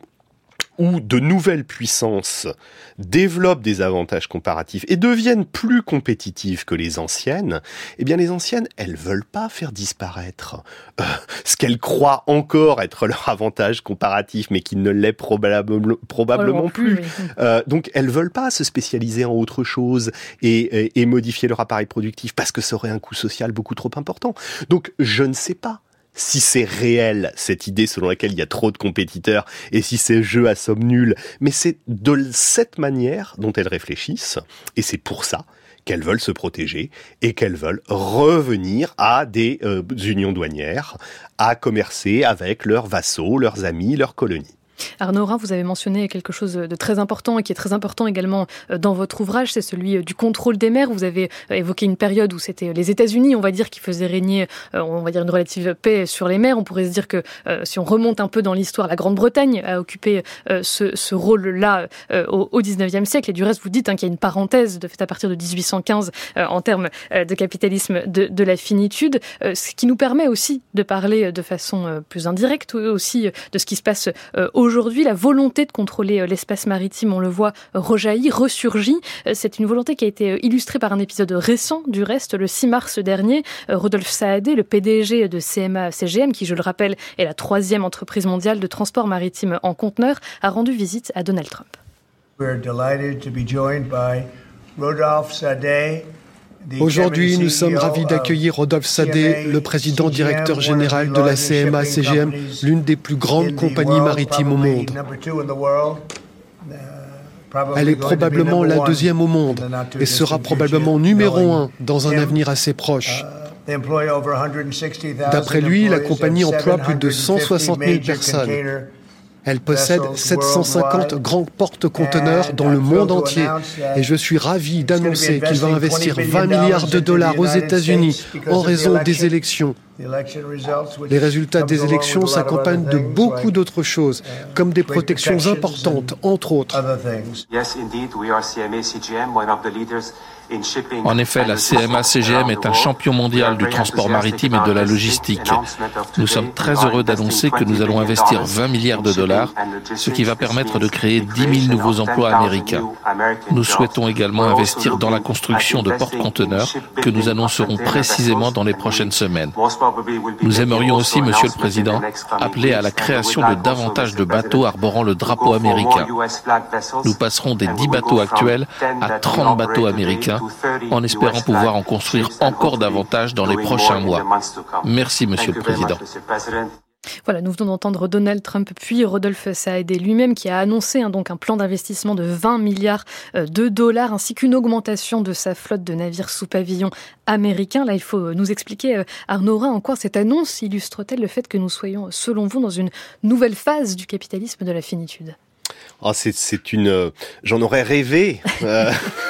[SPEAKER 2] où de nouvelles puissances développent des avantages comparatifs et deviennent plus compétitives que les anciennes, eh bien les anciennes, elles veulent pas faire disparaître euh, ce qu'elles croient encore être leur avantage comparatif, mais qui ne l'est probable, probablement plus. plus. Oui. Euh, donc elles veulent pas se spécialiser en autre chose et, et, et modifier leur appareil productif parce que ça aurait un coût social beaucoup trop important. Donc je ne sais pas si c'est réel, cette idée selon laquelle il y a trop de compétiteurs, et si ces jeux à somme nulle, mais c'est de cette manière dont elles réfléchissent, et c'est pour ça qu'elles veulent se protéger, et qu'elles veulent revenir à des euh, unions douanières, à commercer avec leurs vassaux, leurs amis, leurs colonies.
[SPEAKER 1] Arnaud Aurin, vous avez mentionné quelque chose de très important et qui est très important également dans votre ouvrage, c'est celui du contrôle des mers. Vous avez évoqué une période où c'était les États-Unis, on va dire, qui faisaient régner, on va dire, une relative paix sur les mers. On pourrait se dire que si on remonte un peu dans l'histoire, la Grande-Bretagne a occupé ce, ce rôle-là au, au dix-neuvième siècle. Et du reste, vous dites hein, qu'il y a une parenthèse de fait à partir de dix-huit cent quinze en termes de capitalisme de, de la finitude, ce qui nous permet aussi de parler de façon plus indirecte aussi de ce qui se passe aujourd'hui. Aujourd'hui, la volonté de contrôler l'espace maritime, on le voit, rejaillit, ressurgit. C'est une volonté qui a été illustrée par un épisode récent, du reste, le six mars dernier. Rodolphe Saadé, le P D G de C M A C G M, qui, je le rappelle, est la troisième entreprise mondiale de transport maritime en conteneurs, a rendu visite à Donald Trump.
[SPEAKER 7] We're delighted to be joined by Rodolphe Saadé.
[SPEAKER 8] Aujourd'hui, nous sommes ravis d'accueillir Rodolphe Saadé, le président directeur général de la C M A C G M, l'une des plus grandes compagnies maritimes au monde. Elle est probablement la deuxième au monde et sera probablement numéro un dans un avenir assez proche. D'après lui, la compagnie emploie plus de cent soixante mille personnes. Elle possède sept cent cinquante grands porte-conteneurs dans le monde entier et je suis ravi d'annoncer qu'il va investir vingt milliards de dollars aux États-Unis en raison des élections. Les résultats des élections s'accompagnent de beaucoup d'autres choses, comme des protections importantes, entre autres.
[SPEAKER 9] En effet, la C M A C G M est un champion mondial du transport maritime et de la logistique. Nous sommes très heureux d'annoncer que nous allons investir vingt milliards de dollars, ce qui va permettre de créer dix mille nouveaux emplois américains. Nous souhaitons également investir dans la construction de porte-conteneurs que nous annoncerons précisément dans les prochaines semaines. Nous aimerions aussi, Monsieur le Président, appeler à la création de davantage de bateaux arborant le drapeau américain. Nous passerons des dix bateaux actuels à trente bateaux américains, en espérant pouvoir en construire encore davantage dans les prochains mois. Merci, Monsieur le Président.
[SPEAKER 1] Voilà, nous venons d'entendre Donald Trump puis Rodolphe Saadé lui-même qui a annoncé hein, donc un plan d'investissement de vingt milliards de dollars ainsi qu'une augmentation de sa flotte de navires sous pavillon américain. Là, il faut nous expliquer, Arnaud Rhin, en quoi cette annonce illustre-t-elle le fait que nous soyons, selon vous, dans une nouvelle phase du capitalisme de la finitude ?
[SPEAKER 2] Oh, c'est, c'est une, euh, j'en aurais rêvé, euh,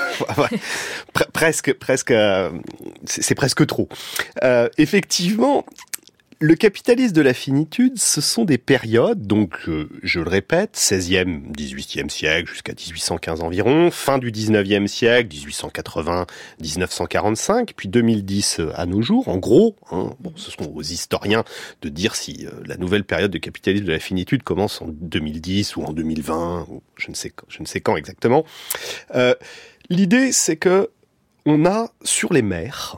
[SPEAKER 2] pre- presque, presque, euh, c'est, c'est presque trop. Euh, effectivement. Le capitalisme de la finitude, ce sont des périodes, donc euh, je le répète, seizième, dix-huitième siècle jusqu'à dix-huit cent quinze environ, fin du dix-neuvième siècle, dix-huit cent quatre-vingts, dix-neuf cent quarante-cinq, puis deux mille dix à nos jours, en gros. Hein, bon, ce sont aux historiens de dire si euh, la nouvelle période de capitalisme de la finitude commence en deux mille dix ou en deux mille vingt, ou je ne sais, je ne sais quand exactement. Euh, l'idée, c'est que on a sur les mers,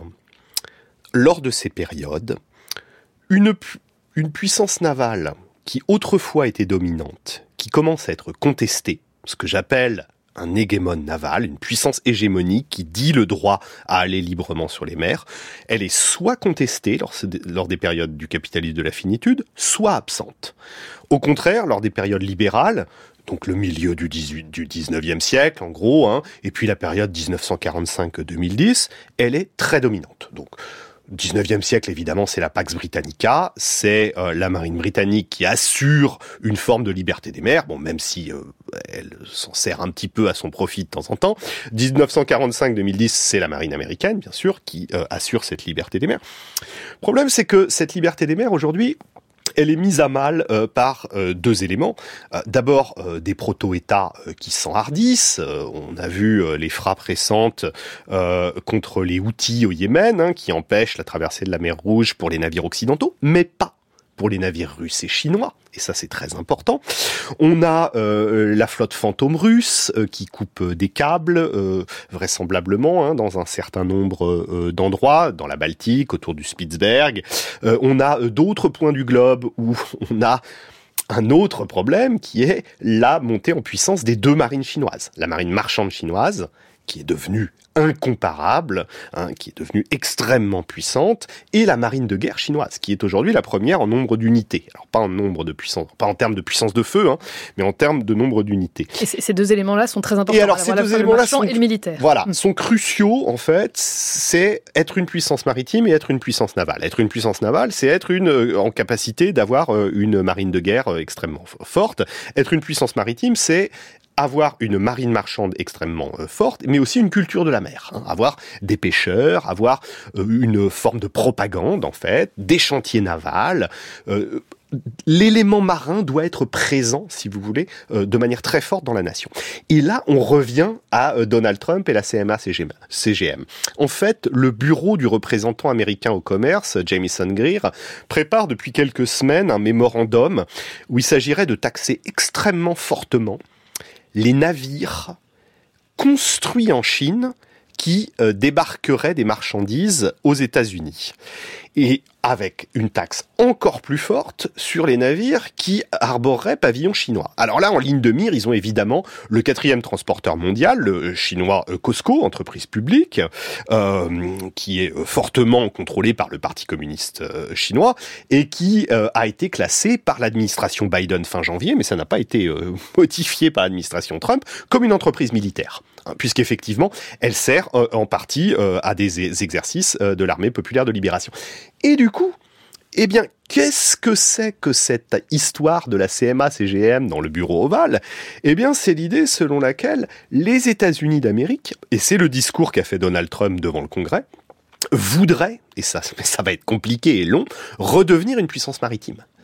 [SPEAKER 2] lors de ces périodes, Une, pu- une puissance navale qui autrefois était dominante, qui commence à être contestée, ce que j'appelle un hégémone naval, une puissance hégémonique qui dit le droit à aller librement sur les mers, elle est soit contestée lors, lors des périodes du capitalisme de la finitude, soit absente. Au contraire, lors des périodes libérales, donc le milieu du, dix-huit, du dix-neuvième siècle, en gros, hein, et puis la période dix-neuf cent quarante-cinq à deux mille dix, elle est très dominante. Donc, dix-neuvième siècle, évidemment, c'est la Pax Britannica, c'est euh, la marine britannique qui assure une forme de liberté des mers, bon, même si euh, elle s'en sert un petit peu à son profit de temps en temps. dix-neuf cent quarante-cinq à deux mille dix, c'est la marine américaine, bien sûr, qui euh, assure cette liberté des mers. Le problème, c'est que cette liberté des mers, aujourd'hui, elle est mise à mal euh, par euh, deux éléments. Euh, d'abord, euh, des proto-États euh, qui s'enhardissent. Euh, on a vu euh, les frappes récentes euh, contre les Houthis au Yémen, hein, qui empêchent la traversée de la mer Rouge pour les navires occidentaux, mais pas pour les navires russes et chinois. Et ça, c'est très important. On a euh, la flotte fantôme russe euh, qui coupe euh, des câbles, euh, vraisemblablement, hein, dans un certain nombre euh, d'endroits, dans la Baltique, autour du Spitzberg. Euh, on a euh, d'autres points du globe où on a un autre problème qui est la montée en puissance des deux marines chinoises. La marine marchande chinoise, qui est devenue incomparable, hein, qui est devenue extrêmement puissante, et la marine de guerre chinoise, qui est aujourd'hui la première en nombre d'unités. Alors pas en nombre de puissance, pas en termes de puissance de feu, hein, mais en termes de nombre d'unités.
[SPEAKER 1] Et ces deux éléments-là sont très importants.
[SPEAKER 2] Et alors ces deux éléments-là sont,
[SPEAKER 1] et le militaire.
[SPEAKER 2] Voilà, mmh. sont cruciaux en fait. C'est être une puissance maritime et être une puissance navale. Être une puissance navale, c'est être une euh, en capacité d'avoir euh, une marine de guerre euh, extrêmement f- forte. Être une puissance maritime, c'est avoir une marine marchande extrêmement euh, forte, mais aussi une culture de la mer. Hein, avoir des pêcheurs, avoir euh, une forme de propagande, en fait, des chantiers navals. Euh, l'élément marin doit être présent, si vous voulez, euh, de manière très forte dans la nation. Et là, on revient à euh, Donald Trump et la C M A C G M. En fait, le bureau du représentant américain au commerce, Jamieson Greer, prépare depuis quelques semaines un mémorandum où il s'agirait de taxer extrêmement fortement les navires construits en Chine qui euh, débarqueraient des marchandises aux États-Unis. Et avec une taxe encore plus forte sur les navires qui arboreraient pavillon chinois. Alors là, en ligne de mire, ils ont évidemment le quatrième transporteur mondial, le chinois COSCO, entreprise publique, euh, qui est fortement contrôlé par le Parti communiste euh, chinois et qui euh, a été classé par l'administration Biden fin janvier, mais ça n'a pas été euh, modifié par l'administration Trump, comme une entreprise militaire. Hein, puisqu'effectivement, elle sert euh, en partie euh, à des exercices euh, de l'armée populaire de libération. Et du coup, eh bien, qu'est-ce que c'est que cette histoire de la C M A C G M dans le bureau ovale ? Eh bien, c'est l'idée selon laquelle les États-Unis d'Amérique, et c'est le discours qu'a fait Donald Trump devant le Congrès, voudraient, et ça, ça va être compliqué et long, redevenir une puissance maritime.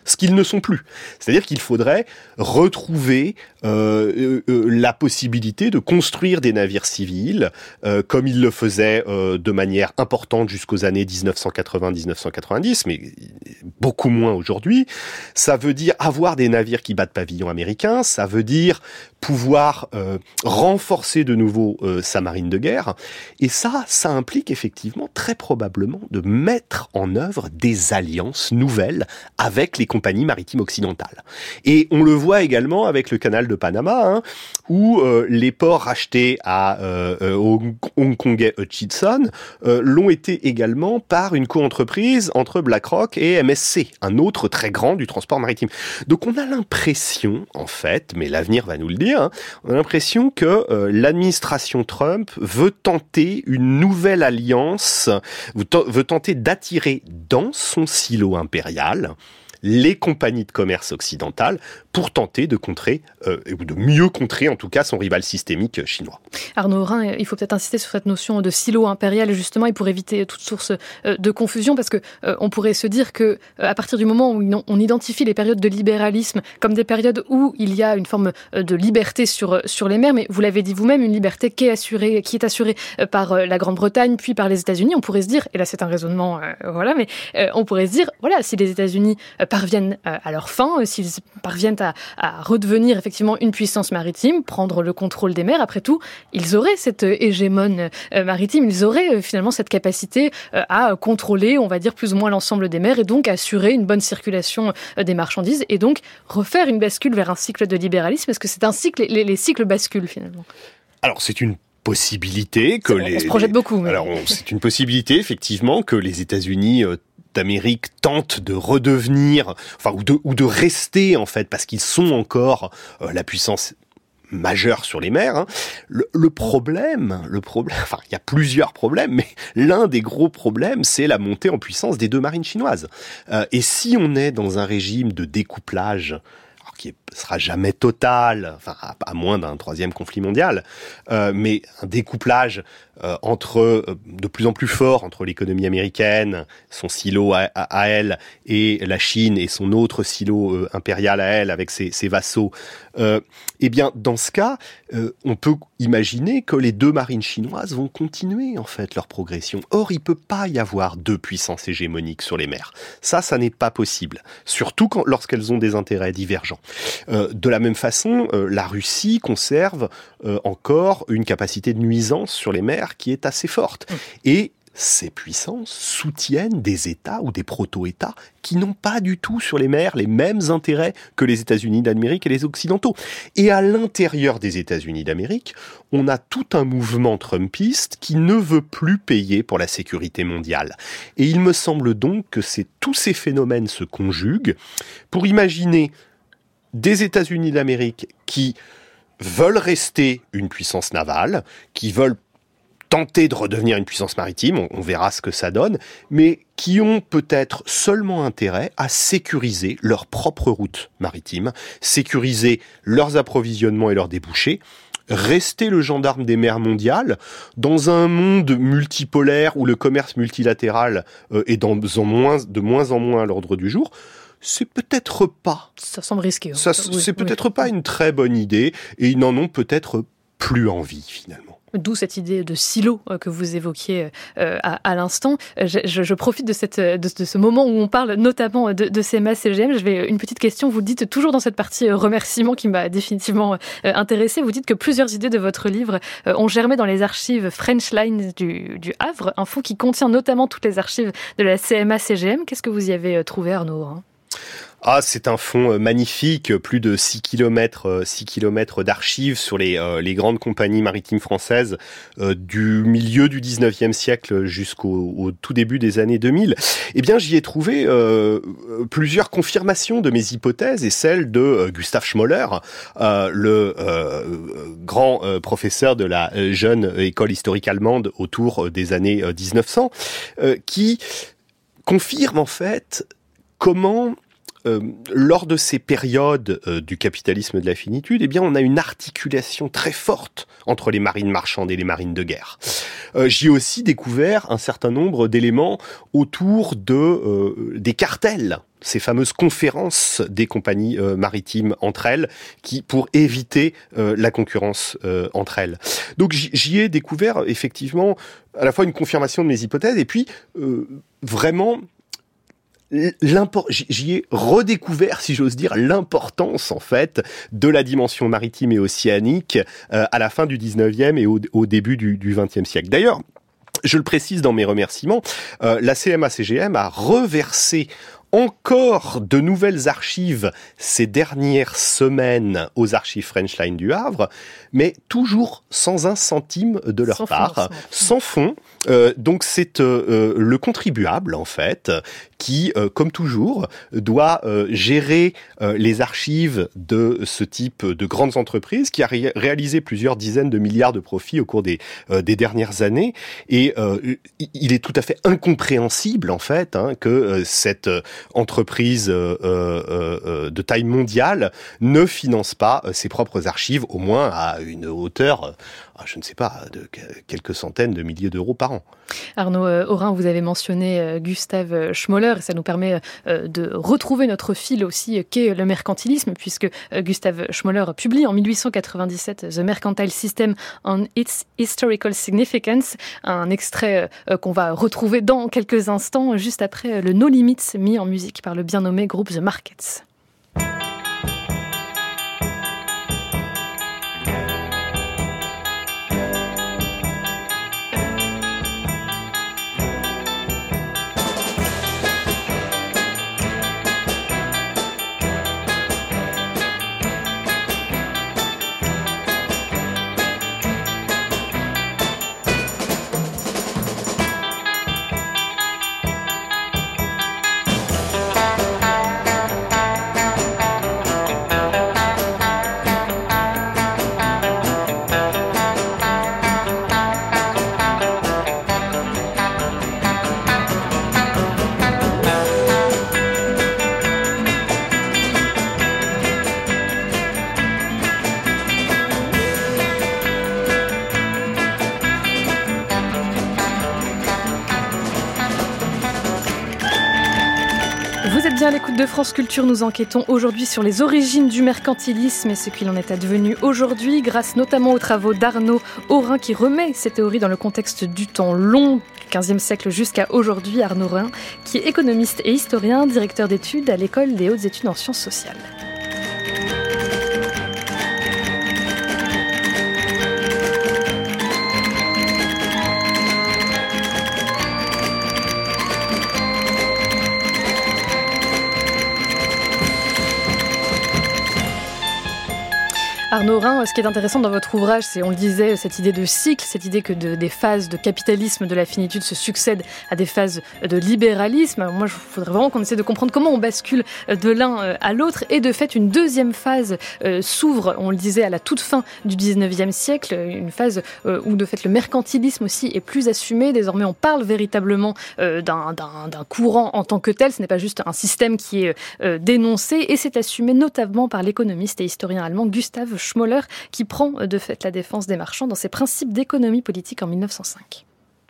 [SPEAKER 2] ce qu'ils ne sont plus. C'est-à-dire qu'il faudrait retrouver euh, euh, la possibilité de construire des navires civils, euh, comme ils le faisaient euh, de manière importante jusqu'aux années dix-neuf cent quatre-vingts dix-neuf cent quatre-vingt-dix, mais beaucoup moins aujourd'hui. Ça veut dire avoir des navires qui battent pavillon américain, ça veut dire pouvoir euh, renforcer de nouveau euh, sa marine de guerre. Et ça, ça implique effectivement très probablement de mettre en œuvre des alliances nouvelles avec les compagnies maritimes occidentales. Et on le voit également avec le canal de Panama, hein, où euh, les ports rachetés à euh, euh, au hongkongais Hutchison euh, l'ont été également par une coentreprise entre BlackRock et M S C, un autre très grand du transport maritime. Donc on a l'impression, en fait, mais l'avenir va nous le dire, hein, on a l'impression que euh, l'administration Trump veut tenter une nouvelle alliance, veut tenter d'attirer dans son silo impérial les compagnies de commerce occidentales pour tenter de contrer, euh, ou de mieux contrer en tout cas son rival systémique chinois.
[SPEAKER 1] Arnaud Rhin, il faut peut-être insister sur cette notion de silo impérial justement, et pour éviter toute source de confusion, parce que euh, on pourrait se dire que euh, à partir du moment où on identifie les périodes de libéralisme comme des périodes où il y a une forme de liberté sur sur les mers, mais vous l'avez dit vous-même, une liberté qui est assurée, qui est assurée par la Grande-Bretagne puis par les États-Unis, on pourrait se dire, et là c'est un raisonnement, euh, voilà, mais euh, on pourrait se dire, voilà, si les États-Unis euh, parviennent à leur fin, s'ils parviennent à, à redevenir effectivement une puissance maritime, prendre le contrôle des mers, après tout, ils auraient cette hégémone maritime, ils auraient finalement cette capacité à contrôler, on va dire, plus ou moins l'ensemble des mers et donc assurer une bonne circulation des marchandises et donc refaire une bascule vers un cycle de libéralisme. Est-ce que c'est un cycle, les, les cycles basculent finalement?
[SPEAKER 2] Alors c'est une possibilité que
[SPEAKER 1] on,
[SPEAKER 2] les...
[SPEAKER 1] On se projette beaucoup. Mais...
[SPEAKER 2] Alors on, c'est une possibilité effectivement que les États-Unis euh, d'Amérique tentent de redevenir, enfin ou de ou de rester en fait, parce qu'ils sont encore euh, la puissance majeure sur les mers. Hein. Le, le problème, le problème, enfin il y a plusieurs problèmes, mais l'un des gros problèmes, c'est la montée en puissance des deux marines chinoises. Euh, et si on est dans un régime de découplage qui ne sera jamais total, enfin à, à moins d'un troisième conflit mondial, euh, mais un découplage euh, entre euh, de plus en plus fort entre l'économie américaine, son silo à, à, à elle, et la Chine et son autre silo euh, impérial à elle avec ses, ses vassaux. Euh, eh bien, dans ce cas, euh, on peut imaginer que les deux marines chinoises vont continuer en fait leur progression. Or, il peut pas y avoir deux puissances hégémoniques sur les mers. Ça, ça n'est pas possible. Surtout quand, lorsqu'elles ont des intérêts divergents. Euh, de la même façon, euh, la Russie conserve euh, encore une capacité de nuisance sur les mers qui est assez forte. Mmh. Et ces puissances soutiennent des États ou des proto-États qui n'ont pas du tout sur les mers les mêmes intérêts que les États-Unis d'Amérique et les Occidentaux. Et à l'intérieur des États-Unis d'Amérique, on a tout un mouvement trumpiste qui ne veut plus payer pour la sécurité mondiale. Et il me semble donc que c'est, tous ces phénomènes se conjuguent pour imaginer des États-Unis d'Amérique qui veulent rester une puissance navale, qui veulent tenter de redevenir une puissance maritime, on, on verra ce que ça donne, mais qui ont peut-être seulement intérêt à sécuriser leurs propres routes maritimes, sécuriser leurs approvisionnements et leurs débouchés, rester le gendarme des mers mondiales dans un monde multipolaire où le commerce multilatéral euh, est dans, en moins, de moins en moins à l'ordre du jour. C'est peut-être pas.
[SPEAKER 1] Ça semble risqué. Hein.
[SPEAKER 2] Ça,
[SPEAKER 1] oui,
[SPEAKER 2] c'est peut-être
[SPEAKER 1] oui.
[SPEAKER 2] pas une très bonne idée et ils n'en ont peut-être plus envie finalement.
[SPEAKER 1] D'où cette idée de silo que vous évoquiez euh, à, à l'instant. Je, je, je profite de, cette, de, de ce moment où on parle notamment de, de C M A C G M. Je vais une petite question. Vous dites toujours dans cette partie remerciement qui m'a définitivement euh, intéressée, vous dites que plusieurs idées de votre livre euh, ont germé dans les archives French Lines du, du Havre, un fonds qui contient notamment toutes les archives de la C M A C G M. Qu'est-ce que vous y avez trouvé, Arnaud hein
[SPEAKER 2] Ah, c'est un fonds magnifique, plus de six kilomètres, six kilomètres d'archives sur les, euh, les grandes compagnies maritimes françaises euh, du milieu du dix-neuvième siècle jusqu'au au tout début des années deux mille. Eh bien, j'y ai trouvé euh, plusieurs confirmations de mes hypothèses et celle de euh, Gustav Schmoller, euh, le euh, grand euh, professeur de la jeune école historique allemande autour des années dix-neuf cents, euh, qui confirme en fait comment euh, lors de ces périodes euh, du capitalisme de la finitude, eh bien, on a une articulation très forte entre les marines marchandes et les marines de guerre. Euh, j'y ai aussi découvert un certain nombre d'éléments autour de euh, des cartels, ces fameuses conférences des compagnies euh, maritimes entre elles, qui pour éviter euh, la concurrence euh, entre elles. Donc j'y, j'y ai découvert effectivement à la fois une confirmation de mes hypothèses et puis euh, vraiment L'import... j'y ai redécouvert, si j'ose dire, l'importance en fait de la dimension maritime et océanique euh, à la fin du dix-neuvième et au, au début du, du vingtième siècle. D'ailleurs, je le précise dans mes remerciements, euh, la C M A C G M a reversé encore de nouvelles archives ces dernières semaines aux archives French Line du Havre, mais toujours sans un centime de leur
[SPEAKER 1] sans
[SPEAKER 2] part,
[SPEAKER 1] financement.
[SPEAKER 2] sans fonds. Euh, donc c'est euh, le contribuable en fait qui, euh, comme toujours, doit euh, gérer euh, les archives de ce type de grandes entreprises qui a ré- réalisé plusieurs dizaines de milliards de profits au cours des, euh, des dernières années. Et euh, il est tout à fait incompréhensible en fait hein, que euh, cette entreprise euh, euh, euh, de taille mondiale ne finance pas euh, ses propres archives, au moins à une hauteur, euh, je ne sais pas, de quelques centaines de milliers d'euros par an.
[SPEAKER 1] Arnaud Aurin, vous avez mentionné euh, Gustave Schmoller, et ça nous permet euh, de retrouver notre fil aussi, euh, qu'est le mercantilisme, puisque euh, Gustave Schmoller publie en dix-huit cent quatre-vingt-dix-sept The Mercantile System on its Historical Significance, un extrait euh, qu'on va retrouver dans quelques instants, juste après euh, le No Limits mis en musique par le bien nommé groupe The Markets. Vous êtes bien à l'écoute de France Culture, nous enquêtons aujourd'hui sur les origines du mercantilisme et ce qu'il en est advenu aujourd'hui, grâce notamment aux travaux d'Arnaud Aurin qui remet ces théories dans le contexte du temps long, du quinzième siècle jusqu'à aujourd'hui. Arnaud Aurin qui est économiste et historien, directeur d'études à l'École des hautes études en sciences sociales. Arnaud Aurin, ce qui est intéressant dans votre ouvrage, c'est, on le disait, cette idée de cycle, cette idée que de, des phases de capitalisme, de la finitude se succèdent à des phases de libéralisme. Alors moi, il faudrait vraiment qu'on essaie de comprendre comment on bascule de l'un à l'autre. Et de fait, une deuxième phase euh, s'ouvre, on le disait, à la toute fin du dix-neuvième siècle, une phase euh, où de fait le mercantilisme aussi est plus assumé. Désormais, on parle véritablement euh, d'un, d'un, d'un courant en tant que tel. Ce n'est pas juste un système qui est euh, dénoncé. Et c'est assumé notamment par l'économiste et historien allemand Gustave Schmoller, qui prend de fait la défense des marchands dans ses principes d'économie politique en mille neuf cent cinq.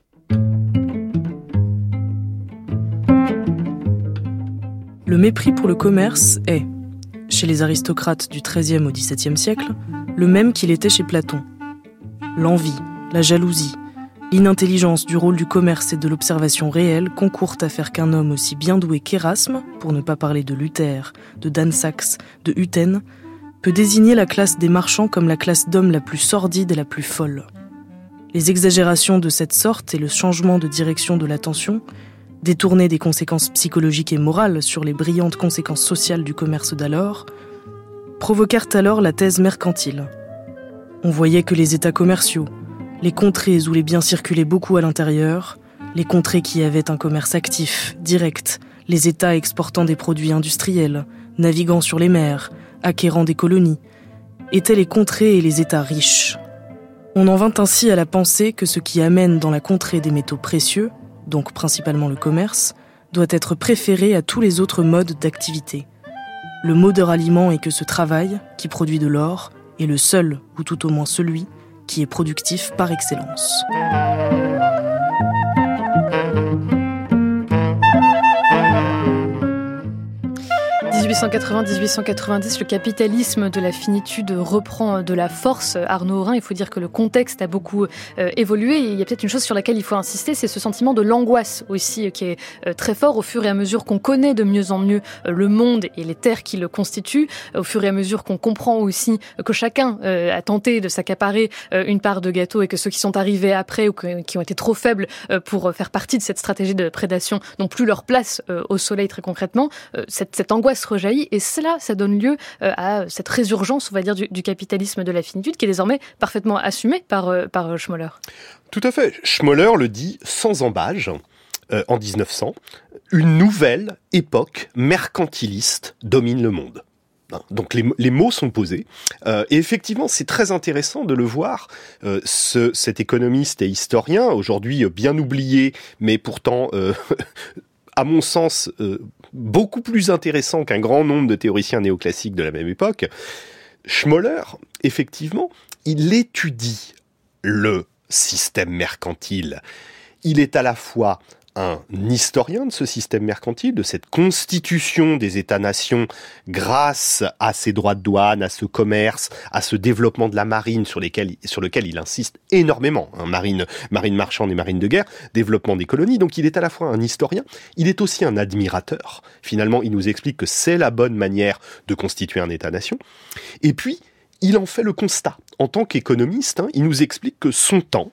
[SPEAKER 10] Le mépris pour le commerce est, chez les aristocrates du treizième au dix-septième siècle, le même qu'il était chez Platon. L'envie, la jalousie, l'inintelligence du rôle du commerce et de l'observation réelle concourent à faire qu'un homme aussi bien doué qu'Érasme, pour ne pas parler de Luther, de Dan Sachs, de Hutten, peut désigner la classe des marchands comme la classe d'hommes la plus sordide et la plus folle. Les exagérations de cette sorte et le changement de direction de l'attention, détourné des conséquences psychologiques et morales sur les brillantes conséquences sociales du commerce d'alors, provoquèrent alors la thèse mercantile. On voyait que les états commerciaux, les contrées où les biens circulaient beaucoup à l'intérieur, les contrées qui avaient un commerce actif, direct, les états exportant des produits industriels, naviguant sur les mers, acquérant des colonies, étaient les contrées et les États riches. On en vint ainsi à la pensée que ce qui amène dans la contrée des métaux précieux, donc principalement le commerce, doit être préféré à tous les autres modes d'activité. Le mot de ralliement est que ce travail, qui produit de l'or, est le seul, ou tout au moins celui, qui est productif par excellence.
[SPEAKER 1] dix-huit cent quatre-vingts à dix-huit cent quatre-vingt-dix, le capitalisme de la finitude reprend de la force. Arnaud Aurin, il faut dire que le contexte a beaucoup euh, évolué. Et il y a peut-être une chose sur laquelle il faut insister, c'est ce sentiment de l'angoisse aussi, euh, qui est euh, très fort au fur et à mesure qu'on connaît de mieux en mieux euh, le monde et les terres qui le constituent, euh, au fur et à mesure qu'on comprend aussi euh, que chacun euh, a tenté de s'accaparer euh, une part de gâteau et que ceux qui sont arrivés après ou que, qui ont été trop faibles euh, pour faire partie de cette stratégie de prédation n'ont plus leur place euh, au soleil très concrètement. Euh, cette, cette angoisse rejaillit. Et cela, ça donne lieu euh, à cette résurgence, on va dire, du, du capitalisme de la finitude, qui est désormais parfaitement assumé par, euh, par Schmoller.
[SPEAKER 2] Tout à fait. Schmoller le dit sans embâge, euh, en dix-neuf cents, une nouvelle époque mercantiliste domine le monde. Donc les, les mots sont posés. Euh, et effectivement, c'est très intéressant de le voir. Euh, ce, cet économiste et historien, aujourd'hui bien oublié, mais pourtant... Euh, à mon sens, euh, beaucoup plus intéressant qu'un grand nombre de théoriciens néoclassiques de la même époque, Schmoller, effectivement, il étudie le système mercantile. Il est à la fois un historien de ce système mercantile, de cette constitution des États-nations grâce à ces droits de douane, à ce commerce, à ce développement de la marine sur, lesquels, sur lequel il insiste énormément, hein, marine, marine marchande et marine de guerre, développement des colonies. Donc il est à la fois un historien, il est aussi un admirateur. Finalement, il nous explique que c'est la bonne manière de constituer un État-nation. Et puis, il en fait le constat. En tant qu'économiste, hein, il nous explique que son temps,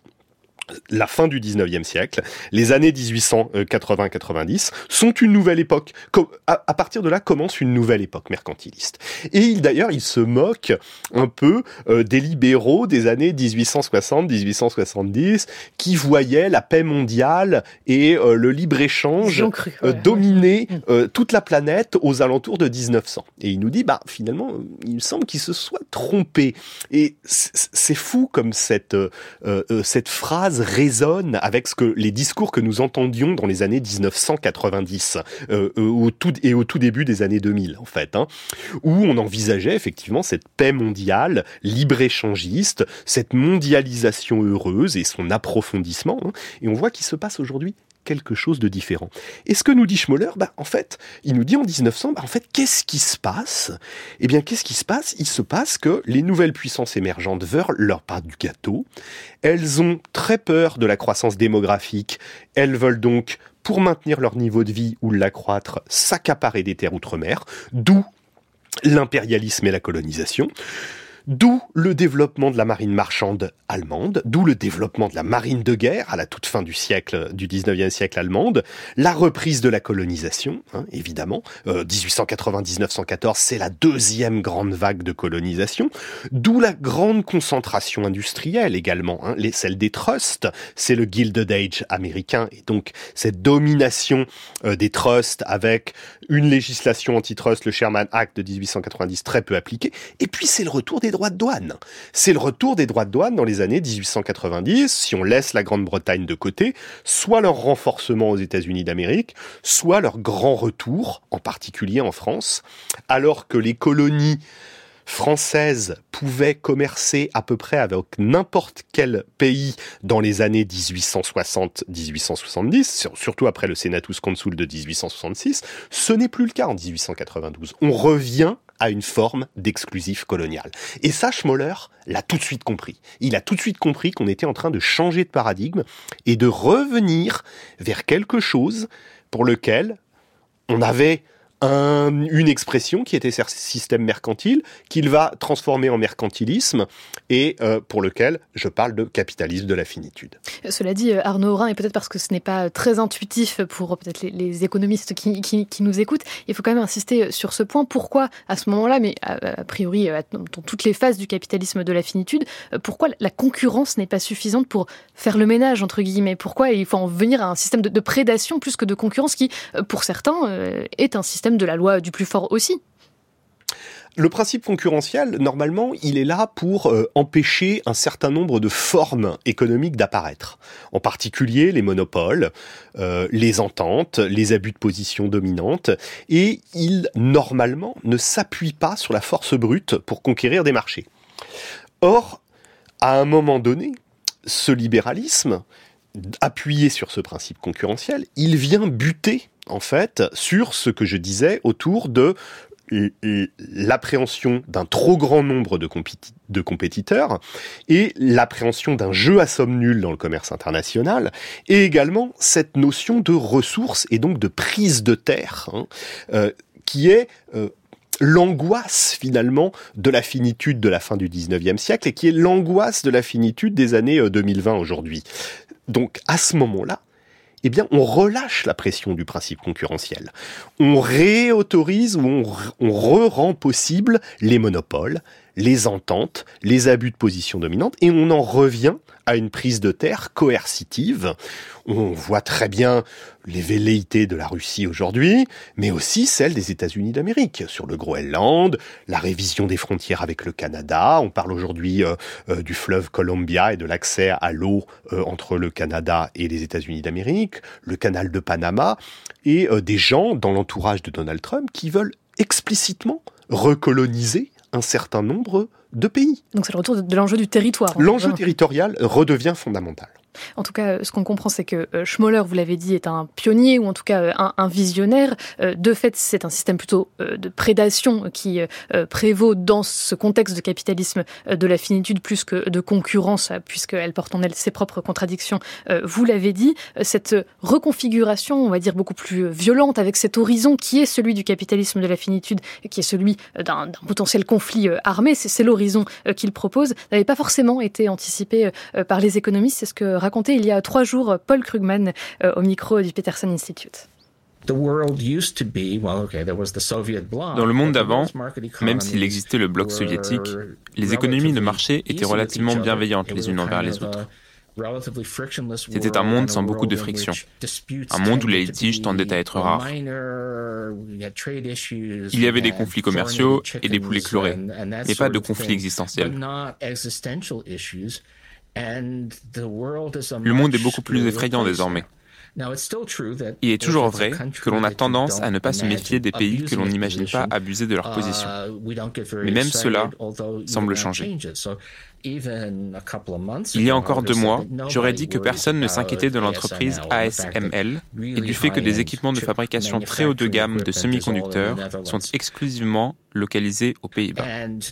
[SPEAKER 2] la fin du dix-neuvième siècle, les années dix-huit cent quatre-vingts quatre-vingt-dix, sont une nouvelle époque. À partir de là commence une nouvelle époque mercantiliste. Et il, d'ailleurs, il se moque un peu euh, des libéraux des années dix-huit cent soixante dix-huit cent soixante-dix qui voyaient la paix mondiale et euh, le libre-échange cru, ouais. euh, dominer euh, toute la planète aux alentours de dix-neuf cents. Et il nous dit, bah, finalement, il me semble qu'il se soit trompé. Et c'est fou comme cette, euh, euh, cette phrase résonne avec ce que les discours que nous entendions dans les années dix-neuf cent quatre-vingt-dix euh, au tout, et au tout début des années deux mille en fait, hein, où on envisageait effectivement cette paix mondiale libre-échangiste, cette mondialisation heureuse et son approfondissement, hein, et on voit qu'il se passe aujourd'hui quelque chose de différent. Et ce que nous dit Schmoller, bah, en fait, il nous dit en dix-neuf cents, bah, en fait, qu'est-ce qui se passe ? Eh bien, qu'est-ce qui se passe ? Il se passe que les nouvelles puissances émergentes veulent leur part du gâteau. Elles ont très peur de la croissance démographique. Elles veulent donc, pour maintenir leur niveau de vie ou l'accroître, s'accaparer des terres outre-mer, d'où l'impérialisme et la colonisation. D'où le développement de la marine marchande allemande, d'où le développement de la marine de guerre à la toute fin du siècle, du dix-neuvième siècle allemande, la reprise de la colonisation, hein, évidemment, euh, dix-huit cent quatre-vingts à dix-neuf cent quatorze, c'est la deuxième grande vague de colonisation, d'où la grande concentration industrielle également, hein, les, celle des trusts, c'est le Gilded Age américain, et donc cette domination euh, des trusts avec une législation antitrust, le Sherman Act de dix-huit cent quatre-vingt-dix, très peu appliquée, et puis c'est le retour des droits de douane. C'est le retour des droits de douane dans les années dix-huit cent quatre-vingt-dix, si on laisse la Grande-Bretagne de côté, soit leur renforcement aux États-Unis d'Amérique, soit leur grand retour, en particulier en France, alors que les colonies françaises pouvaient commercer à peu près avec n'importe quel pays dans les années dix-huit cent soixante à dix-huit cent soixante-dix, surtout après le Senatus Consul de dix-huit cent soixante-six, ce n'est plus le cas en dix-huit cent quatre-vingt-douze. On revient à une forme d'exclusif colonial. Et ça, Schmoller l'a tout de suite compris. Il a tout de suite compris qu'on était en train de changer de paradigme et de revenir vers quelque chose pour lequel on avait un, une expression qui était système mercantile, qu'il va transformer en mercantilisme et euh, pour lequel je parle de capitalisme de la finitude.
[SPEAKER 1] Cela dit, Arnaud Aurin, et peut-être parce que ce n'est pas très intuitif pour peut-être les, les économistes qui, qui, qui nous écoutent, il faut quand même insister sur ce point. Pourquoi, à ce moment-là, mais a, a priori dans toutes les phases du capitalisme de la finitude, pourquoi la concurrence n'est pas suffisante pour faire le ménage, entre guillemets ? Pourquoi il faut en venir à un système de, de prédation plus que de concurrence qui, pour certains, est un système de la loi du plus fort aussi?
[SPEAKER 2] Le principe concurrentiel, normalement, il est là pour euh, empêcher un certain nombre de formes économiques d'apparaître. En particulier les monopoles, euh, les ententes, les abus de position dominante. Et il, normalement, ne s'appuie pas sur la force brute pour conquérir des marchés. Or, à un moment donné, ce libéralisme, appuyé sur ce principe concurrentiel, il vient buter, en fait, sur ce que je disais autour de l'appréhension d'un trop grand nombre de, compéti- de compétiteurs et l'appréhension d'un jeu à somme nulle dans le commerce international, et également cette notion de ressources et donc de prise de terre, hein, euh, qui est euh, l'angoisse finalement de la finitude de la fin du dix-neuvième siècle et qui est l'angoisse de la finitude des années deux mille vingt aujourd'hui. Donc à ce moment-là, eh bien, on relâche la pression du principe concurrentiel. On réautorise ou on, on re-rend possible les monopoles, les ententes, les abus de position dominante, et on en revient à une prise de terre coercitive. On voit très bien les velléités de la Russie aujourd'hui, mais aussi celles des États-Unis d'Amérique, sur le Groenland, la révision des frontières avec le Canada. On parle aujourd'hui euh, euh, du fleuve Columbia et de l'accès à l'eau euh, entre le Canada et les États-Unis d'Amérique, le canal de Panama, et euh, des gens dans l'entourage de Donald Trump qui veulent explicitement recoloniser un certain nombre de pays.
[SPEAKER 1] Donc c'est le retour de l'enjeu du territoire.
[SPEAKER 2] L'enjeu territorial redevient fondamental.
[SPEAKER 1] En tout cas, ce qu'on comprend, c'est que euh, Schmoller, vous l'avez dit, est un pionnier ou en tout cas euh, un, un visionnaire. Euh, de fait, c'est un système plutôt euh, de prédation qui euh, prévaut dans ce contexte de capitalisme euh, de la finitude plus que de concurrence, puisqu'elle porte en elle ses propres contradictions. Euh, vous l'avez dit, euh, cette reconfiguration, on va dire, beaucoup plus violente avec cet horizon qui est celui du capitalisme de la finitude, qui est celui d'un, d'un potentiel conflit euh, armé, c'est, c'est l'horizon euh, qu'il propose, n'avait pas forcément été anticipé euh, par les économistes. C'est ce que raconté il y a trois jours Paul Krugman euh, au micro du Peterson Institute.
[SPEAKER 11] Dans le monde d'avant, même s'il existait le bloc soviétique, les économies de marché étaient relativement bienveillantes les unes envers les autres. C'était un monde sans beaucoup de friction, un monde où les litiges tendaient à être rares. Il y avait des conflits commerciaux et des poulets chlorés, mais pas de conflits existentiels. Le monde est beaucoup plus effrayant désormais. Il est toujours vrai que l'on a tendance à ne pas se méfier des pays que l'on n'imagine pas abuser de leur position. Mais même cela semble changer. Il y a encore deux mois, j'aurais dit que personne ne s'inquiétait de l'entreprise A S M L et du fait que des équipements de fabrication très haut de gamme de semi-conducteurs sont exclusivement localisés aux Pays-Bas.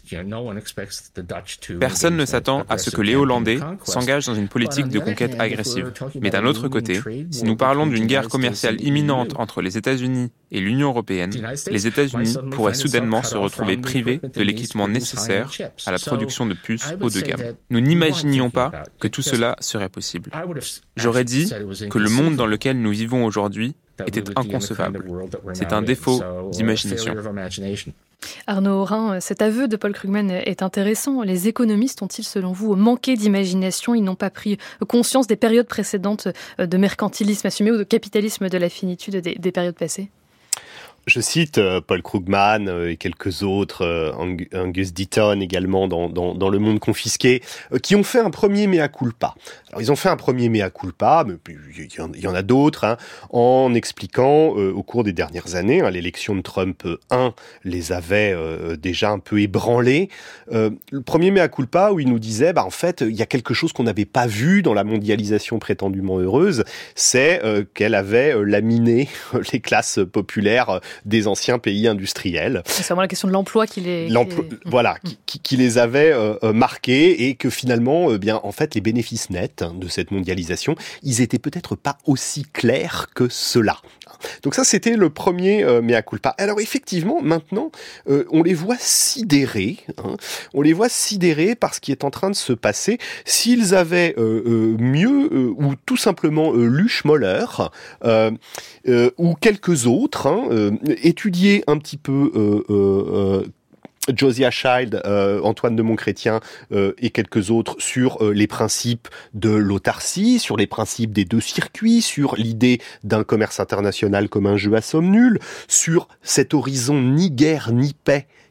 [SPEAKER 11] Personne ne s'attend à ce que les Hollandais s'engagent dans une politique de conquête agressive. Mais d'un autre côté, si nous parlons d'une guerre commerciale imminente entre les États-Unis et l'Union européenne, les États-Unis pourraient soudainement se retrouver privés de l'équipement nécessaire à la production de puces haut de gamme. Nous n'imaginions pas que tout cela serait possible. J'aurais dit que le monde dans lequel nous vivons aujourd'hui était inconcevable. C'est un défaut d'imagination.
[SPEAKER 1] Arnaud Aurin, cet aveu de Paul Krugman est intéressant. Les économistes ont-ils, selon vous, manqué d'imagination ? Ils n'ont pas pris conscience des périodes précédentes de mercantilisme assumé ou de capitalisme de la finitude des, des périodes passées ?
[SPEAKER 2] Je cite euh, Paul Krugman euh, et quelques autres, euh, Angus Deaton également dans, dans, dans Le Monde confisqué, euh, qui ont fait un premier mea culpa. Alors ils ont fait un premier mea culpa, mais il y en, il y en a d'autres, hein, en expliquant euh, au cours des dernières années, hein, l'élection de Trump un les avait euh, déjà un peu ébranlés. Euh, le premier mea culpa où il nous disait, bah en fait, il y a quelque chose qu'on n'avait pas vu dans la mondialisation prétendument heureuse, c'est euh, qu'elle avait euh, laminé les classes populaires des anciens pays industriels.
[SPEAKER 1] C'est vraiment la question de l'emploi qui les...
[SPEAKER 2] L'emploi, qui... Voilà, mmh. qui, qui les avait euh, marqués et que finalement, euh, bien, en fait, les bénéfices nets hein, de cette mondialisation, ils étaient peut-être pas aussi clairs que cela. Donc ça, c'était le premier euh, mea culpa. Alors effectivement, maintenant, euh, on les voit sidérés. Hein, on les voit sidérés par ce qui est en train de se passer. S'ils avaient euh, euh, mieux euh, ou tout simplement euh, lu Schmoller euh, euh, ou quelques autres, hein, euh, étudié un petit peu euh, euh, Josiah Child, euh, Antoine de Montchrétien euh, et quelques autres sur euh, les principes de l'autarcie, sur les principes des deux circuits, sur l'idée d'un commerce international comme un jeu à somme nulle, sur cet horizon ni guerre ni paix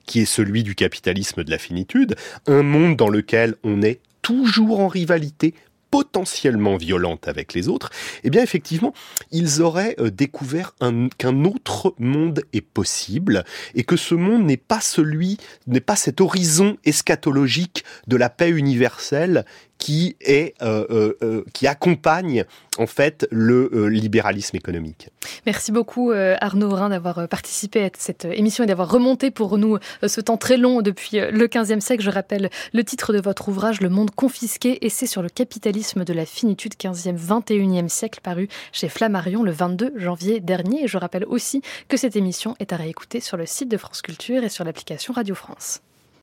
[SPEAKER 2] qui est celui du capitalisme de la finitude, un monde dans lequel on est toujours en rivalité potentiellement violente avec les autres, eh bien effectivement, ils auraient euh, découvert un, qu'un autre monde est possible et que ce monde n'est pas celui, n'est pas cet horizon eschatologique de la paix universelle qui est euh, euh, euh, qui accompagne en fait le euh, libéralisme économique.
[SPEAKER 1] Merci beaucoup euh, Arnaud Rhin d'avoir participé à cette émission et d'avoir remonté pour nous euh, ce temps très long depuis euh, le quinzième siècle. Je rappelle le titre de votre ouvrage, Le monde confisqué, essai sur le capitalisme de la finitude quinzième vingt et unième siècle, paru chez Flammarion le vingt-deux janvier dernier. Et je rappelle aussi que cette émission est à réécouter sur le site de France Culture et sur l'application Radio France.